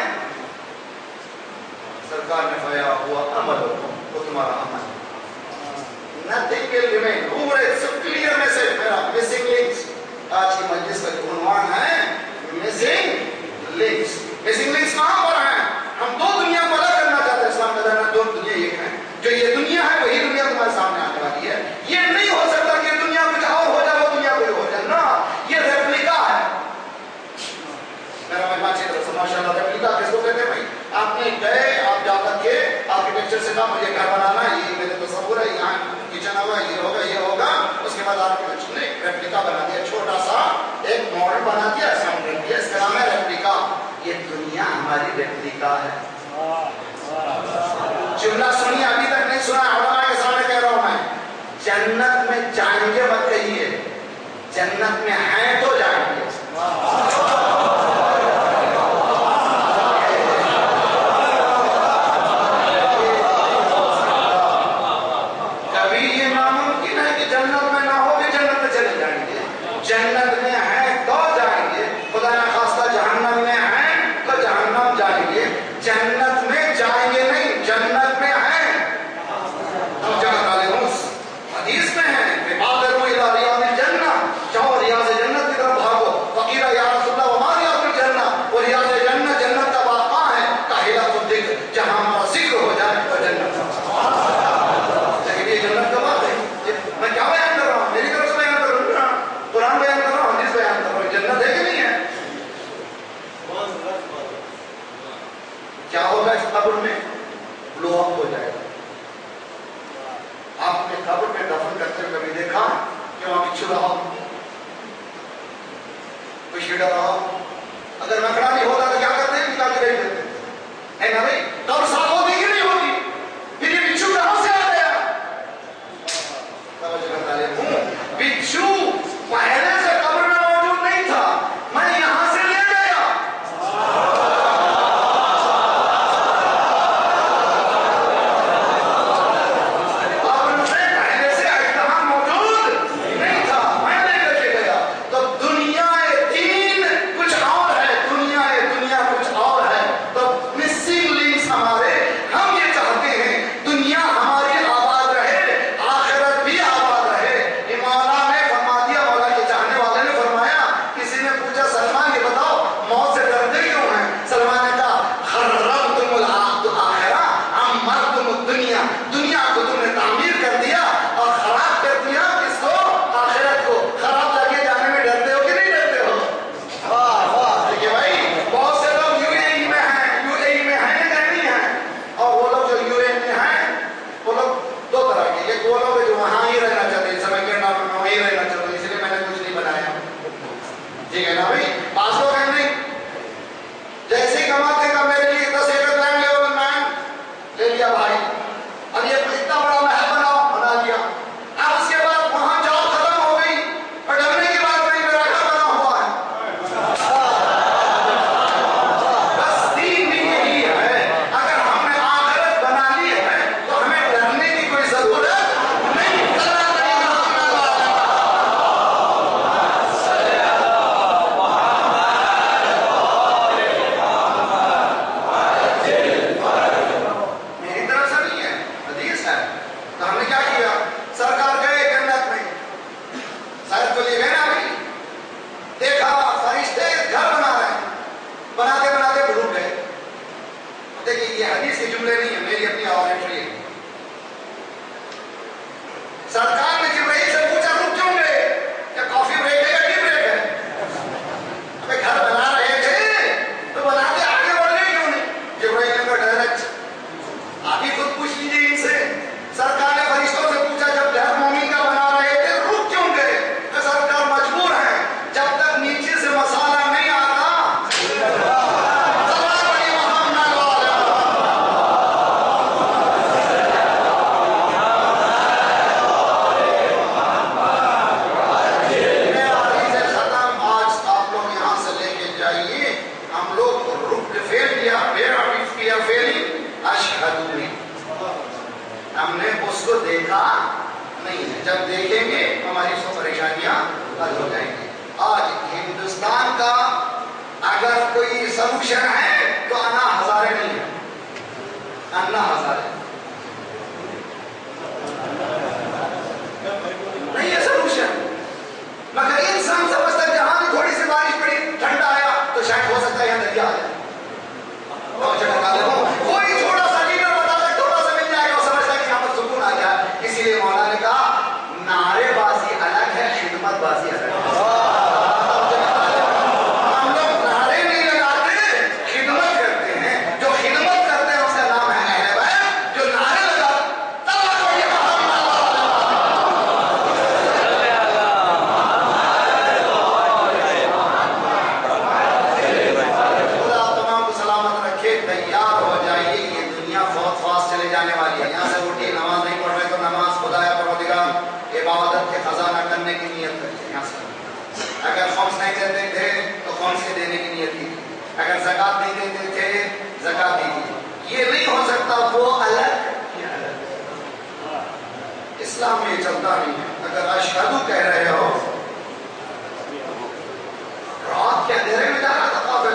سرکار نے فرمایا ہوا عمل، وہ تمہارا عمل، nothing will remain، پورے سب کلیئر میسج میرا missing links، آج کی مجلس کا جو عنوان ہے missing links، missing links کہاں پر ہیں؟ ہم دو دنیا کو الگ کرنا چاہتے ہیں، اسلام کا دھرم دو دنیا ایک ہے، جو یہ دنیا ہے وہی دنیا تمہارے سامنے آنے والی ہے، یہ نہیں ہو سکتا کہ یہ دنیا کچھ اور ہو جائے وہ دنیا کوئی ہو جائے، نا یہ ریپلیکا ہے، میرا مہمان کی طرف سے ماشاءاللہ ریپلیکا کس کو کہتے ہیں بھائی؟ آپ نے گئے آپ جا کر کے آرکیٹیکچر سے کہا مجھے گھر بنانا ہے، یہ میرے تصور ہے، یہاں کچن ہوگا، یہ ہوگا یہ ہوگا، اس کے بعد آرکیٹیکچر نے ریپلیکا بنا دیا، چھوٹا سا ایک ماڈل بنا دیا، اسمبل کر دیا، اس کا نام ہے ریپلیکا، یہ دنیا ہماری ریپلیکا ہے۔ جملہ سنیے ابھی تک نہیں سنا، علماء کے سامنے کہہ رہا ہوں میں، جنت میں جائیں گے مت کہیے، جنت میں ہیں تو جائیں گے، جنت میں ہیں تو جائیں گے، خدا نہ خواستہ جہنم میں ہیں تو جہنم جائیں گے، جنت میں جائیں گے نہیں، جنت میں ہیں، ہم جنت والے ہوں، حدیث میں ہیں کہ بادروا الی ریاض الجنہ، جاؤ ریاض جنت کی طرف بھاگو، فقیرہ یا رسول اللہ وما ریاض الجنہ، وہ ریاض جنت جنت کا واقع ہے، کاہلۃ الذکر، جہاں ہمارا ذکر ہو جائے تو جنت کا، لیکن یہ جنت کا بات ہے، میں کیا بیان کر رہا ہوں؟ میری طرف سے بیان کر رہا ہوں، قرآن بیان کر رہا ہوں، حدیث بیان کر رہا ہوں، جنت ہے کہ نہیں ہے؟ کیا ہوگا اس قبر میں؟ بلو اپ ہو جائے گا۔ آپ نے قبر میں دفن کرتے ہوئے کبھی دیکھا کہ وہاں بچھو رہا ہو، کوئی شیڈا رہا ہو؟ اگر مکڑا بھی ہوتا تو کیا کرتے ہیں؟ نکال کے نہیں دیتے، ہے نا بھائی؟ قبر صاف ہوگی کہ نہیں ہوگی؟ دیکھیے یہ حدیث کے جملے نہیں ہیں، میری اپنی آوازیں ہے. سرکار نے جبرائیل سے پوچھا رک کیوں گئے؟ کیا کافی بریک ہے یا ٹی بریک ہے؟ ہمیں گھر بنا رہے تھے تو بناتے آگے بڑھ گئے کیوں نہیں؟ جبرائیل نے کہا ڈائریکٹ آگے خود پوچھ لیجیے ان سے. سرکار نے فرشتوں سے پوچھا جب گھر مومن کا بنا رہے تھے رک کیوں گئے؟ کہ سرکار مجبور ہے، جب تک نیچے سے مسالہ نہیں آتا ہم نے اس کو دیکھا نہیں ہے. جب دیکھیں گے ہماری سب پریشانیاں حل ہو جائیں گی. آج ہندوستان کا اگر کوئی سلوشن ہے تو انا ہزارے نہیں ہے. انا ہزارے نہیں ہے سلوشن. مگر انسان سمجھتا ہے جہاں بھی تھوڑی سی بارش پڑی ٹھنڈا آیا تو شاید ہو سکتا ہے یہاں دریا آ جائے. کوئی تھوڑا سا لیڈر بتا دے تھوڑا سا مل جائے گا، وہ سمجھتا ہے کہ یہاں پر سکون آ جائے. اسی لیے مولانا نے کہا نعرے بازی الگ ہے، خدمت بازی الگ ہے. ہم لوگ نعرے نہیں لگاتے، خدمت کرتے ہیں. جو خدمت کرتے ہیں اس کا نام ہے اہل بیت. جو نعرے لگا خدا تمام کو سلامت رکھے. تیار ہو جائیے، یہ دنیا بہت فاسٹ چلے جانے والی ہے. یہاں سے اٹھی نماز نہیں پڑھ رہے تو نماز خدا یا پروردگار عبادت کے خزانہ کرنے کی نیت کرتے یہاں سے. اگر خمس نہیں دیتے تھے تو خمس کے دینے کی نیت کی. اگر زکات نہیں دیتے تھے زکات دیجیے. یہ نہیں ہو سکتا وہ الگ اسلام میں چلتا نہیں ہے. اگر اشہدو کہہ رہے ہو، رات کے اندھیرے میں جا رہا تھا قابل،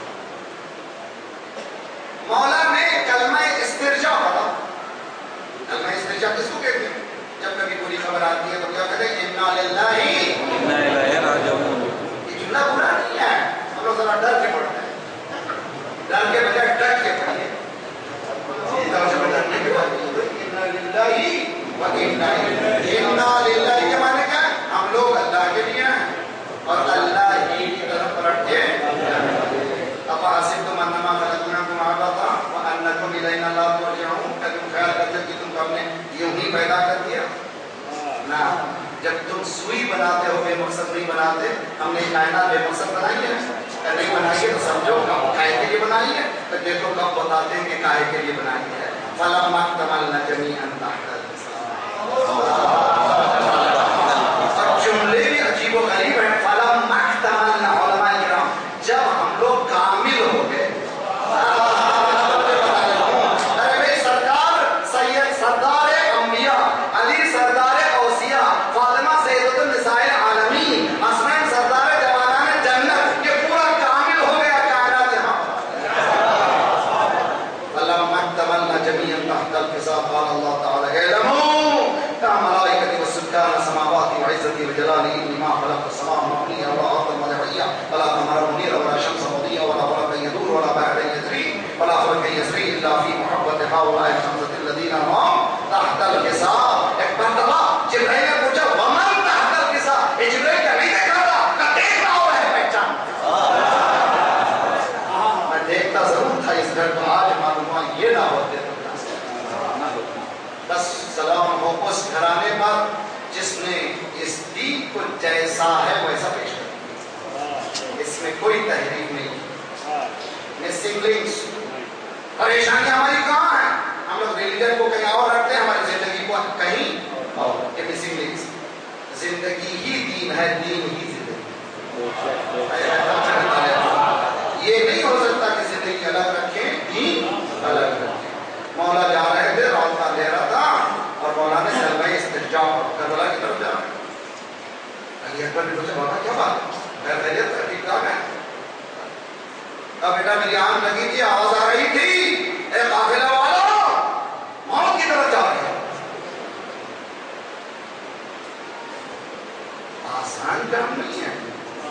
مولا نے کلمہ استرجاع پڑھا. کلمہ استرجاع کس کو کہتے ہیں؟ جب کبھی کوئی خبر آتی ہے تو کیا کہتے ہیں انا للہ انا الیہ راجعون. یہ جملہ برا نہیں ہے، ہم لوگ ذرا ڈر کے پڑھتے ہیں. ڈر کے بجائے ڈٹ کے پڑھیے. انا للہ و انا الیہ. انا للہ کے معنی کیا ہے؟ ہم لوگ اللہ کے لیے ہیں اور اللہ ہی کی طرف پلٹ کے افحسبتم انما خلقناکم عبثا وانکم الینا لا ترجعون. کیا تم خیال کرتے کہ تم کو ہم نے یوں ہی پیدا کر دیا؟ نہ. جب تم سوئی بناتے ہو بے مقصد نہیں بناتے. ہم نے کائنات بے مقصد بنائی ہے؟ نہیں بنائی ہے تو سمجھو کب کائے کے لیے بنائی ہے. تو دیکھو کب بتاتے ہیں کہ کائے کے لیے بنائی ہے. فلما اکتملنا جمیعا تحت اور جملے بھی عجیب و غریب ہیں. فلما اکتملنا علماء کرام جب ہم لوگ کامل ہو گئے. ارے بھائی سرکار سید سردار انبیاء، علی سردار اوصیاء، فاطمہ سیدۃ النساء العالمین، حسنین سردار جوانان جنت، یہ پورا کامل ہو گیا کائنات یہاں. فلما اکتملنا جميعا تحت الحساب قال الله تعالى اعلموا يا ملائكتي والسكان السماوات وعزتي وجلالي اني ما خلقت السماء مبنيه ولا ارضا مدحيه ولا قمرا منيرا ولا شمس مضيئه ولا فلكا يدور ولا بحرا يجري ولا فلكا يسري الا في محبه هؤلاء الخمسه الذين هم تحت الحساب. ایک مرتبہ جبرائیل نے پوچھا ومن تحت الحساب. یہ جبرائیل کا نہیں دیکھا تھا نہ دیکھ رہا ہوا ہے پہچان. میں دیکھتا ضرور تھا اس گھر کو، آج معلوم ہوا یہ دعوت دیتا. بس سلام ہو اس گھرانے پر جس نے اس دین کو جیسا ہے ویسا پیش کر. اس میں کوئی تحریف نہیں. مسنگ لنکس پریشانی ہماری کہاں ہے؟ ہم لوگ ریلیجن کو کہیں اور رکھتے ہیں، ہماری زندگی کو کہیں اور. یہ مسنگ لنکس. زندگی ہی دین ہے، دین ہی زندگی. یہ نہیں ہو سکتا کہ زندگی الگ رکھیں دین الگ رکھیں. مولا جا رہے تھے، رات کا اندھیرا تھا اور مولا نے کلمہ استرجاع کربلا کی طرف جا. علی اکبر نے پوچھا بابا کیا بات ہے؟ خیر خیریت ہے؟ ٹھیک ٹھاک ہے؟ اب بیٹا میری آنکھ لگی تھی، آواز آ رہی تھی اے قافلہ والا موت کی طرف جا رہے ہیں. آسان کام نہیں ہے.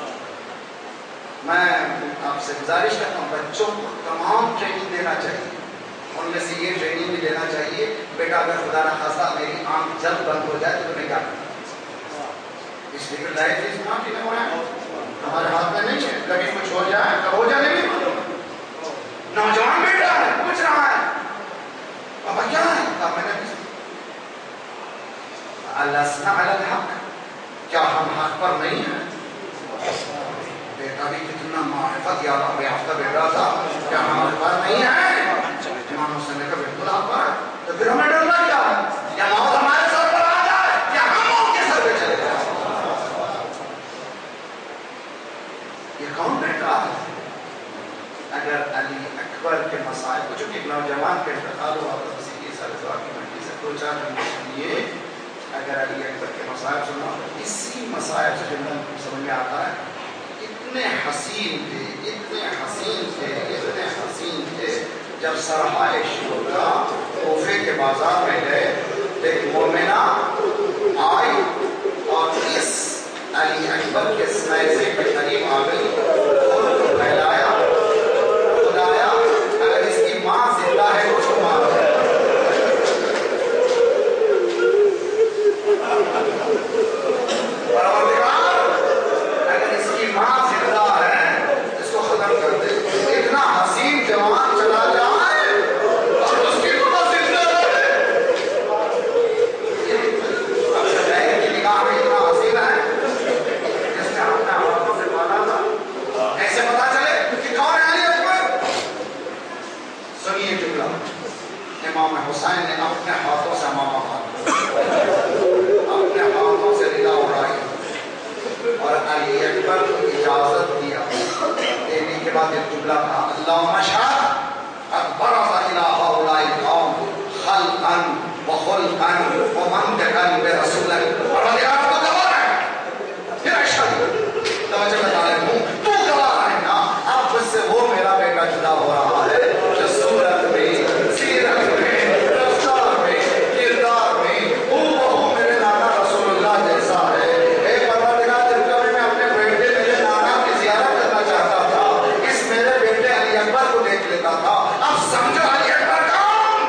میں آپ سے گزارش کرتا ہوں بچوں کو تمام ٹریننگ دینا چاہیے. ان میں سے یہ ٹریننگ بھی دینا چاہیے، بیٹا اگر خدا نہ خاصہ میری آنکھ جلد بند ہو جائے تو تمہیں کیا کرنا؟ اس لیے لائف از ناٹ ان اور ہمارے ہاتھ میں نہیں ہے، کبھی کچھ ہو جائے کب ہو جائے نہیں معلوم۔ نوجوان بیٹا ہے پوچھ رہا ہے پاپا کیا ہے؟ کہا میں نے لسنا علی الحق، کیا ہم حق پر نہیں ہیں؟ بیٹا بھی کتنا معرفت یافتہ بیٹا تھا، کیا ہم حق پر نہیں ہیں؟ امام حسین نے کہا بالکل حق پر ہے، تو پھر ہمیں ڈرنا کیا ہے؟ یا موت ہمارے سر پر آ جائے یا ہم موت کے سر پہ چلے جائیں۔ یہ کون بیٹا ہے؟ اگر علی اکبر کے مسائل کو، چونکہ ایک نوجوان کے انتقال ہوا تو کسی کی سرزوا کی منڈی سے دو چار دن کے لیے اگر علی اکبر کے مسائل سنا، اسی مسائل سے جنرل سمجھ میں آتا ہے اتنے حسین تھے، اتنے حسین تھے، اتنے حسین تھے۔ جب سرحائے شہدا کوفے کے بازار میں گئے تو ایک مومنہ آئی اور اس علی اکبر کے سائزے کے قریب آ گئی، ان کو پھیلایا، خدایا اگر اس کی ماں زندہ ہے اس کو مار دے، پروردگار اگر اس کی ماں زندہ ہے اس کو ختم کر دے۔ اتنا حسین جوان چلا جائے اور اس کی ماں زندہ ہے، اب شہر کی نگاہ میں اتنا حسین ہے جس نے اپنے ہاتھوں سے مانا تھا، ایسے پتا چلے کہ کون ہے علی اکبر؟ سنیے جملہ، امام حسین نے اپنے ہاتھوں سے ماما مانا، اپنے ہاتھوں سے رضا اڑائی اور علی اکبر کو اجازت دیا۔ دینے کے بعد ایک جملہ تھا، اللہم اشہد اکبر الہ ہؤلاء القوم خلقا وخلقا ومنطقا برسولک، پروردگار تو گواہ ہے، پھر اشہد توجہ بتا رہے ہوں تو گواہ ہے نا، اب اس سے وہ میرا بیٹا جدا ہو رہا ہے جو صورت میں، سیرت میں، رفتار میں، کردار میں وہ بہو میرے نانا رسول اللہ جیسا ہے۔ اے پروردگار جب کبھی میں اپنے بیٹے میرے نانا کی زیارت کرنا چاہتا تھا اس میرے بیٹے علی اکبر کو دیکھ لیتا تھا، اب سمجھو علی اکبر کون؟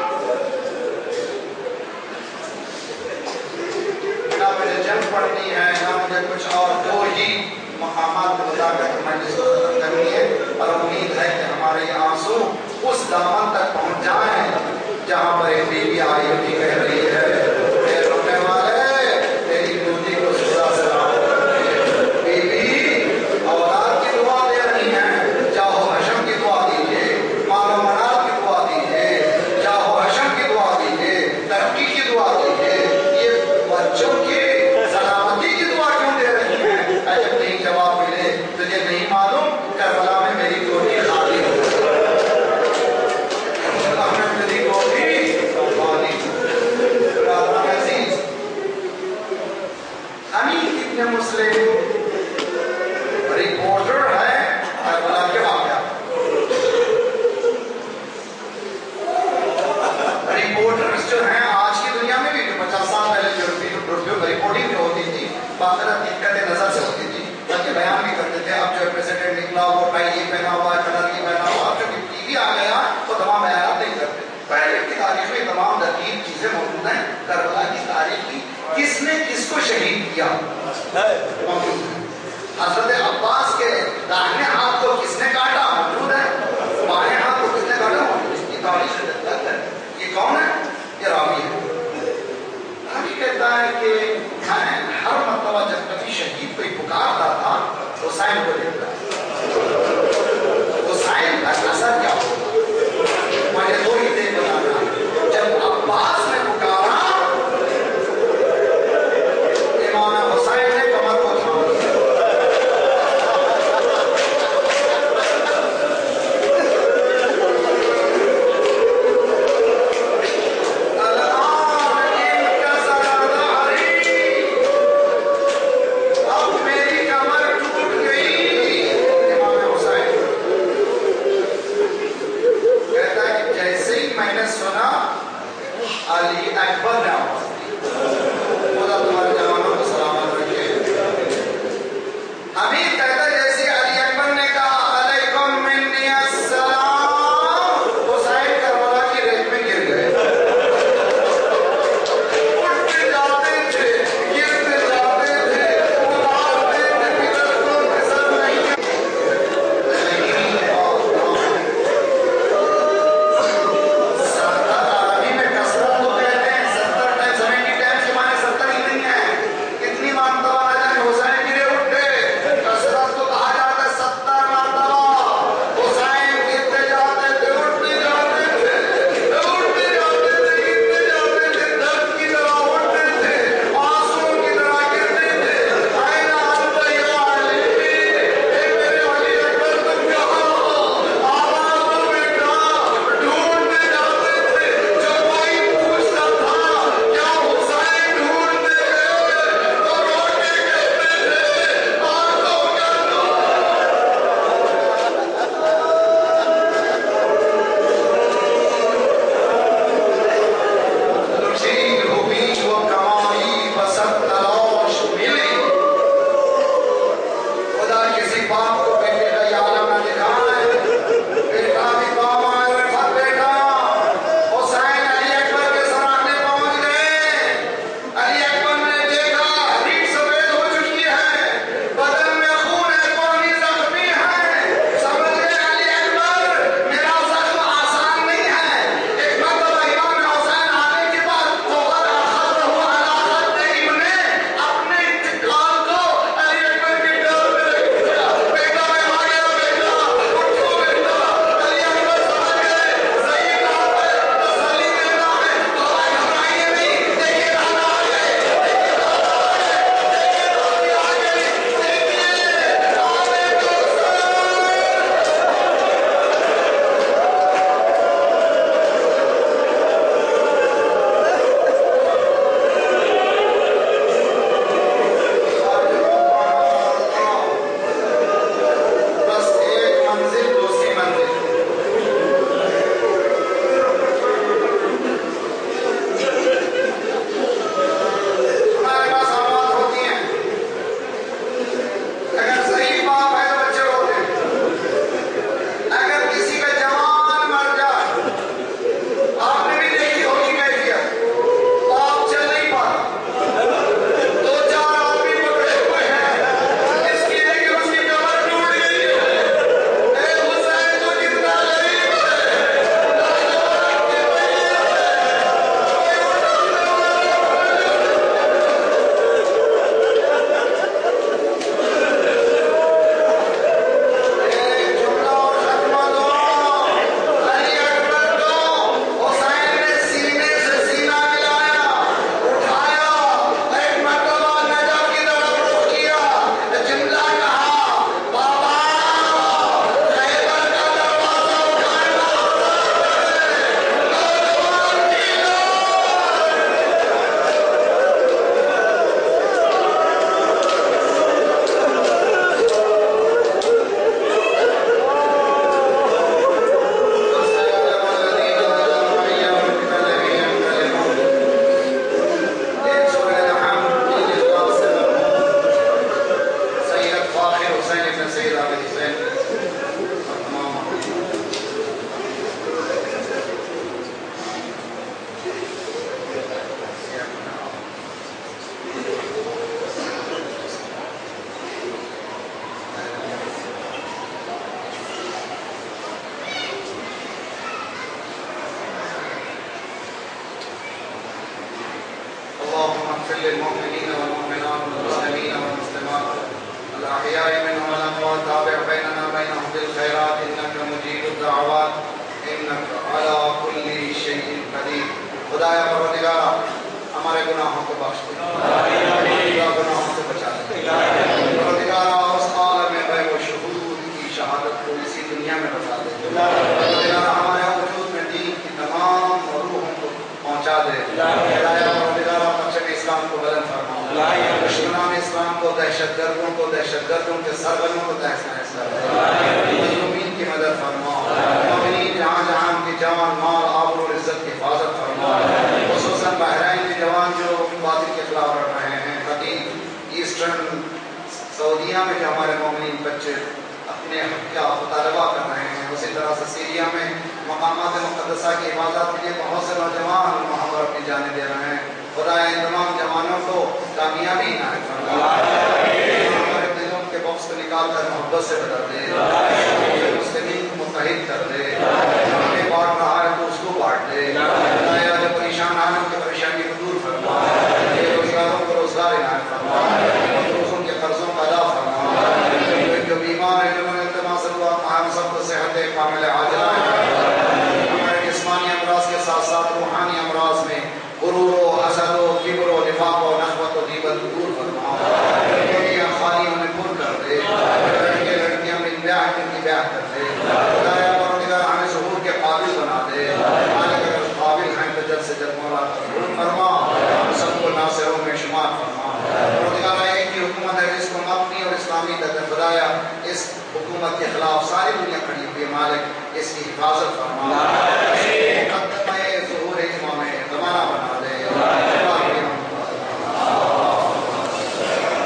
نہ مجھے جنگ پڑھنی ہے نہ مجھے کچھ اور، دو ہی مقامات کو بتا کر مجلس کو ختم کرنی ہے، اور امید ہے کہ ہمارے یہ آنسو اس دامن تک پہنچ جائیں جہاں پر ایک بیوی آئی ہوئی کہہ رہی ہے اے رونے والے تیری دودھی کو سزا سے لاؤ، بیوی اولاد کی دعا دے رہی ہیں، جاؤ حشم کی دعا دیجئے، مال و منال کی دعا دیجئے، جاؤ حشم کی دعا دیجئے، ترقی کی دعا دیجئے، یہ بچوں کی سلامتی کی دعا کیوں دے رہی ہیں؟ جب نہیں جواب ملے تجھے نہیں معلوم کربلا میں میری گودی خالی ہو کربلا میں میری گودی خالی ہو۔ للمؤمنين والمؤمنات والمسلمين والمسلمات الأحياء منهم والأموات تابع بيننا وبينهم بالخيرات إنك مجيب الدعوات إنك على كل شيء قدير. خدایا پروردگارا ہمارے گناہوں کو بخش دے، گناہوں سے بچا دے پروردگارا، اس عالم غیب و شہود کی شہادت کو اسی دنیا میں بتا دے پروردگارا، ہمارے وجود میں دین کی تمام روحوں کو پہنچا دے خدایا پروردگارا، پرچم اسلام کو بلند فرما، دشمنان اسلام کو، دہشت گردوں کو، دہشت گردوں کے سرغنوں کو تحس نحس کر دے، مظلومین کی مدد فرما، مومنین جہاں جہاں کی جان مال آبرو اور عزت کی حفاظت فرما، خصوصاً بحرین کے جوان جو باطل کے خلاف لڑ رہے ہیں، قدیم ایسٹرن سعودیہ میں جو ہمارے مومنین بچے اپنے حق کا مطالبہ کر رہے ہیں، اسی طرح سے سیریا میں مقامات مقدسہ کی حفاظت کے لیے بہت سے نوجوان وہاں پر اپنی جانیں دے رہے ہیں. خدا ان تمام جوانوں کو کامیابی عنایت فرما، ہمارے دلوں کے بغض کو نکال کر محبت سے بدل دے، مسلمین کو متحد کر دے، ہمیں بانٹ رہا ہے تو اس کو بانٹ دے، خدایا جو پریشان ہیں ان کی پریشانی کو دور فرما، بے روزگاروں کو روزگار عنایت فرما، مقروضوں کے قرضوں کا ادا فرما، جو بیمار ہیں جنہوں نے التماس دعا ہم سب کو صحت کامل عاجلہ ہمارے جسمانی امراض کے ساتھ ساتھ روحانی امراض میں غرور و حسد و کبر و نفاق و نخوت و غیبت دور فرما، دنیا خالی انہیں پر کر دے، لڑکے لڑکیاں میں بیاہ ان کی بیاہ کر دے، خدایا پروردگار ہمیں ظہور کے قابل بنا دے، مالک اگر قابل ہیں تو جلد سے جلد مولا قبول فرما، ہم سب کو ناصروں میں شمار فرما پروردگار. ایک ہی حکومت ہے جس کو مبنی اور اسلامی تحت خدایا اس حکومت کے خلاف ساری دنیا کھڑی ہوئی ہے، مالک اس کی حفاظت فرما.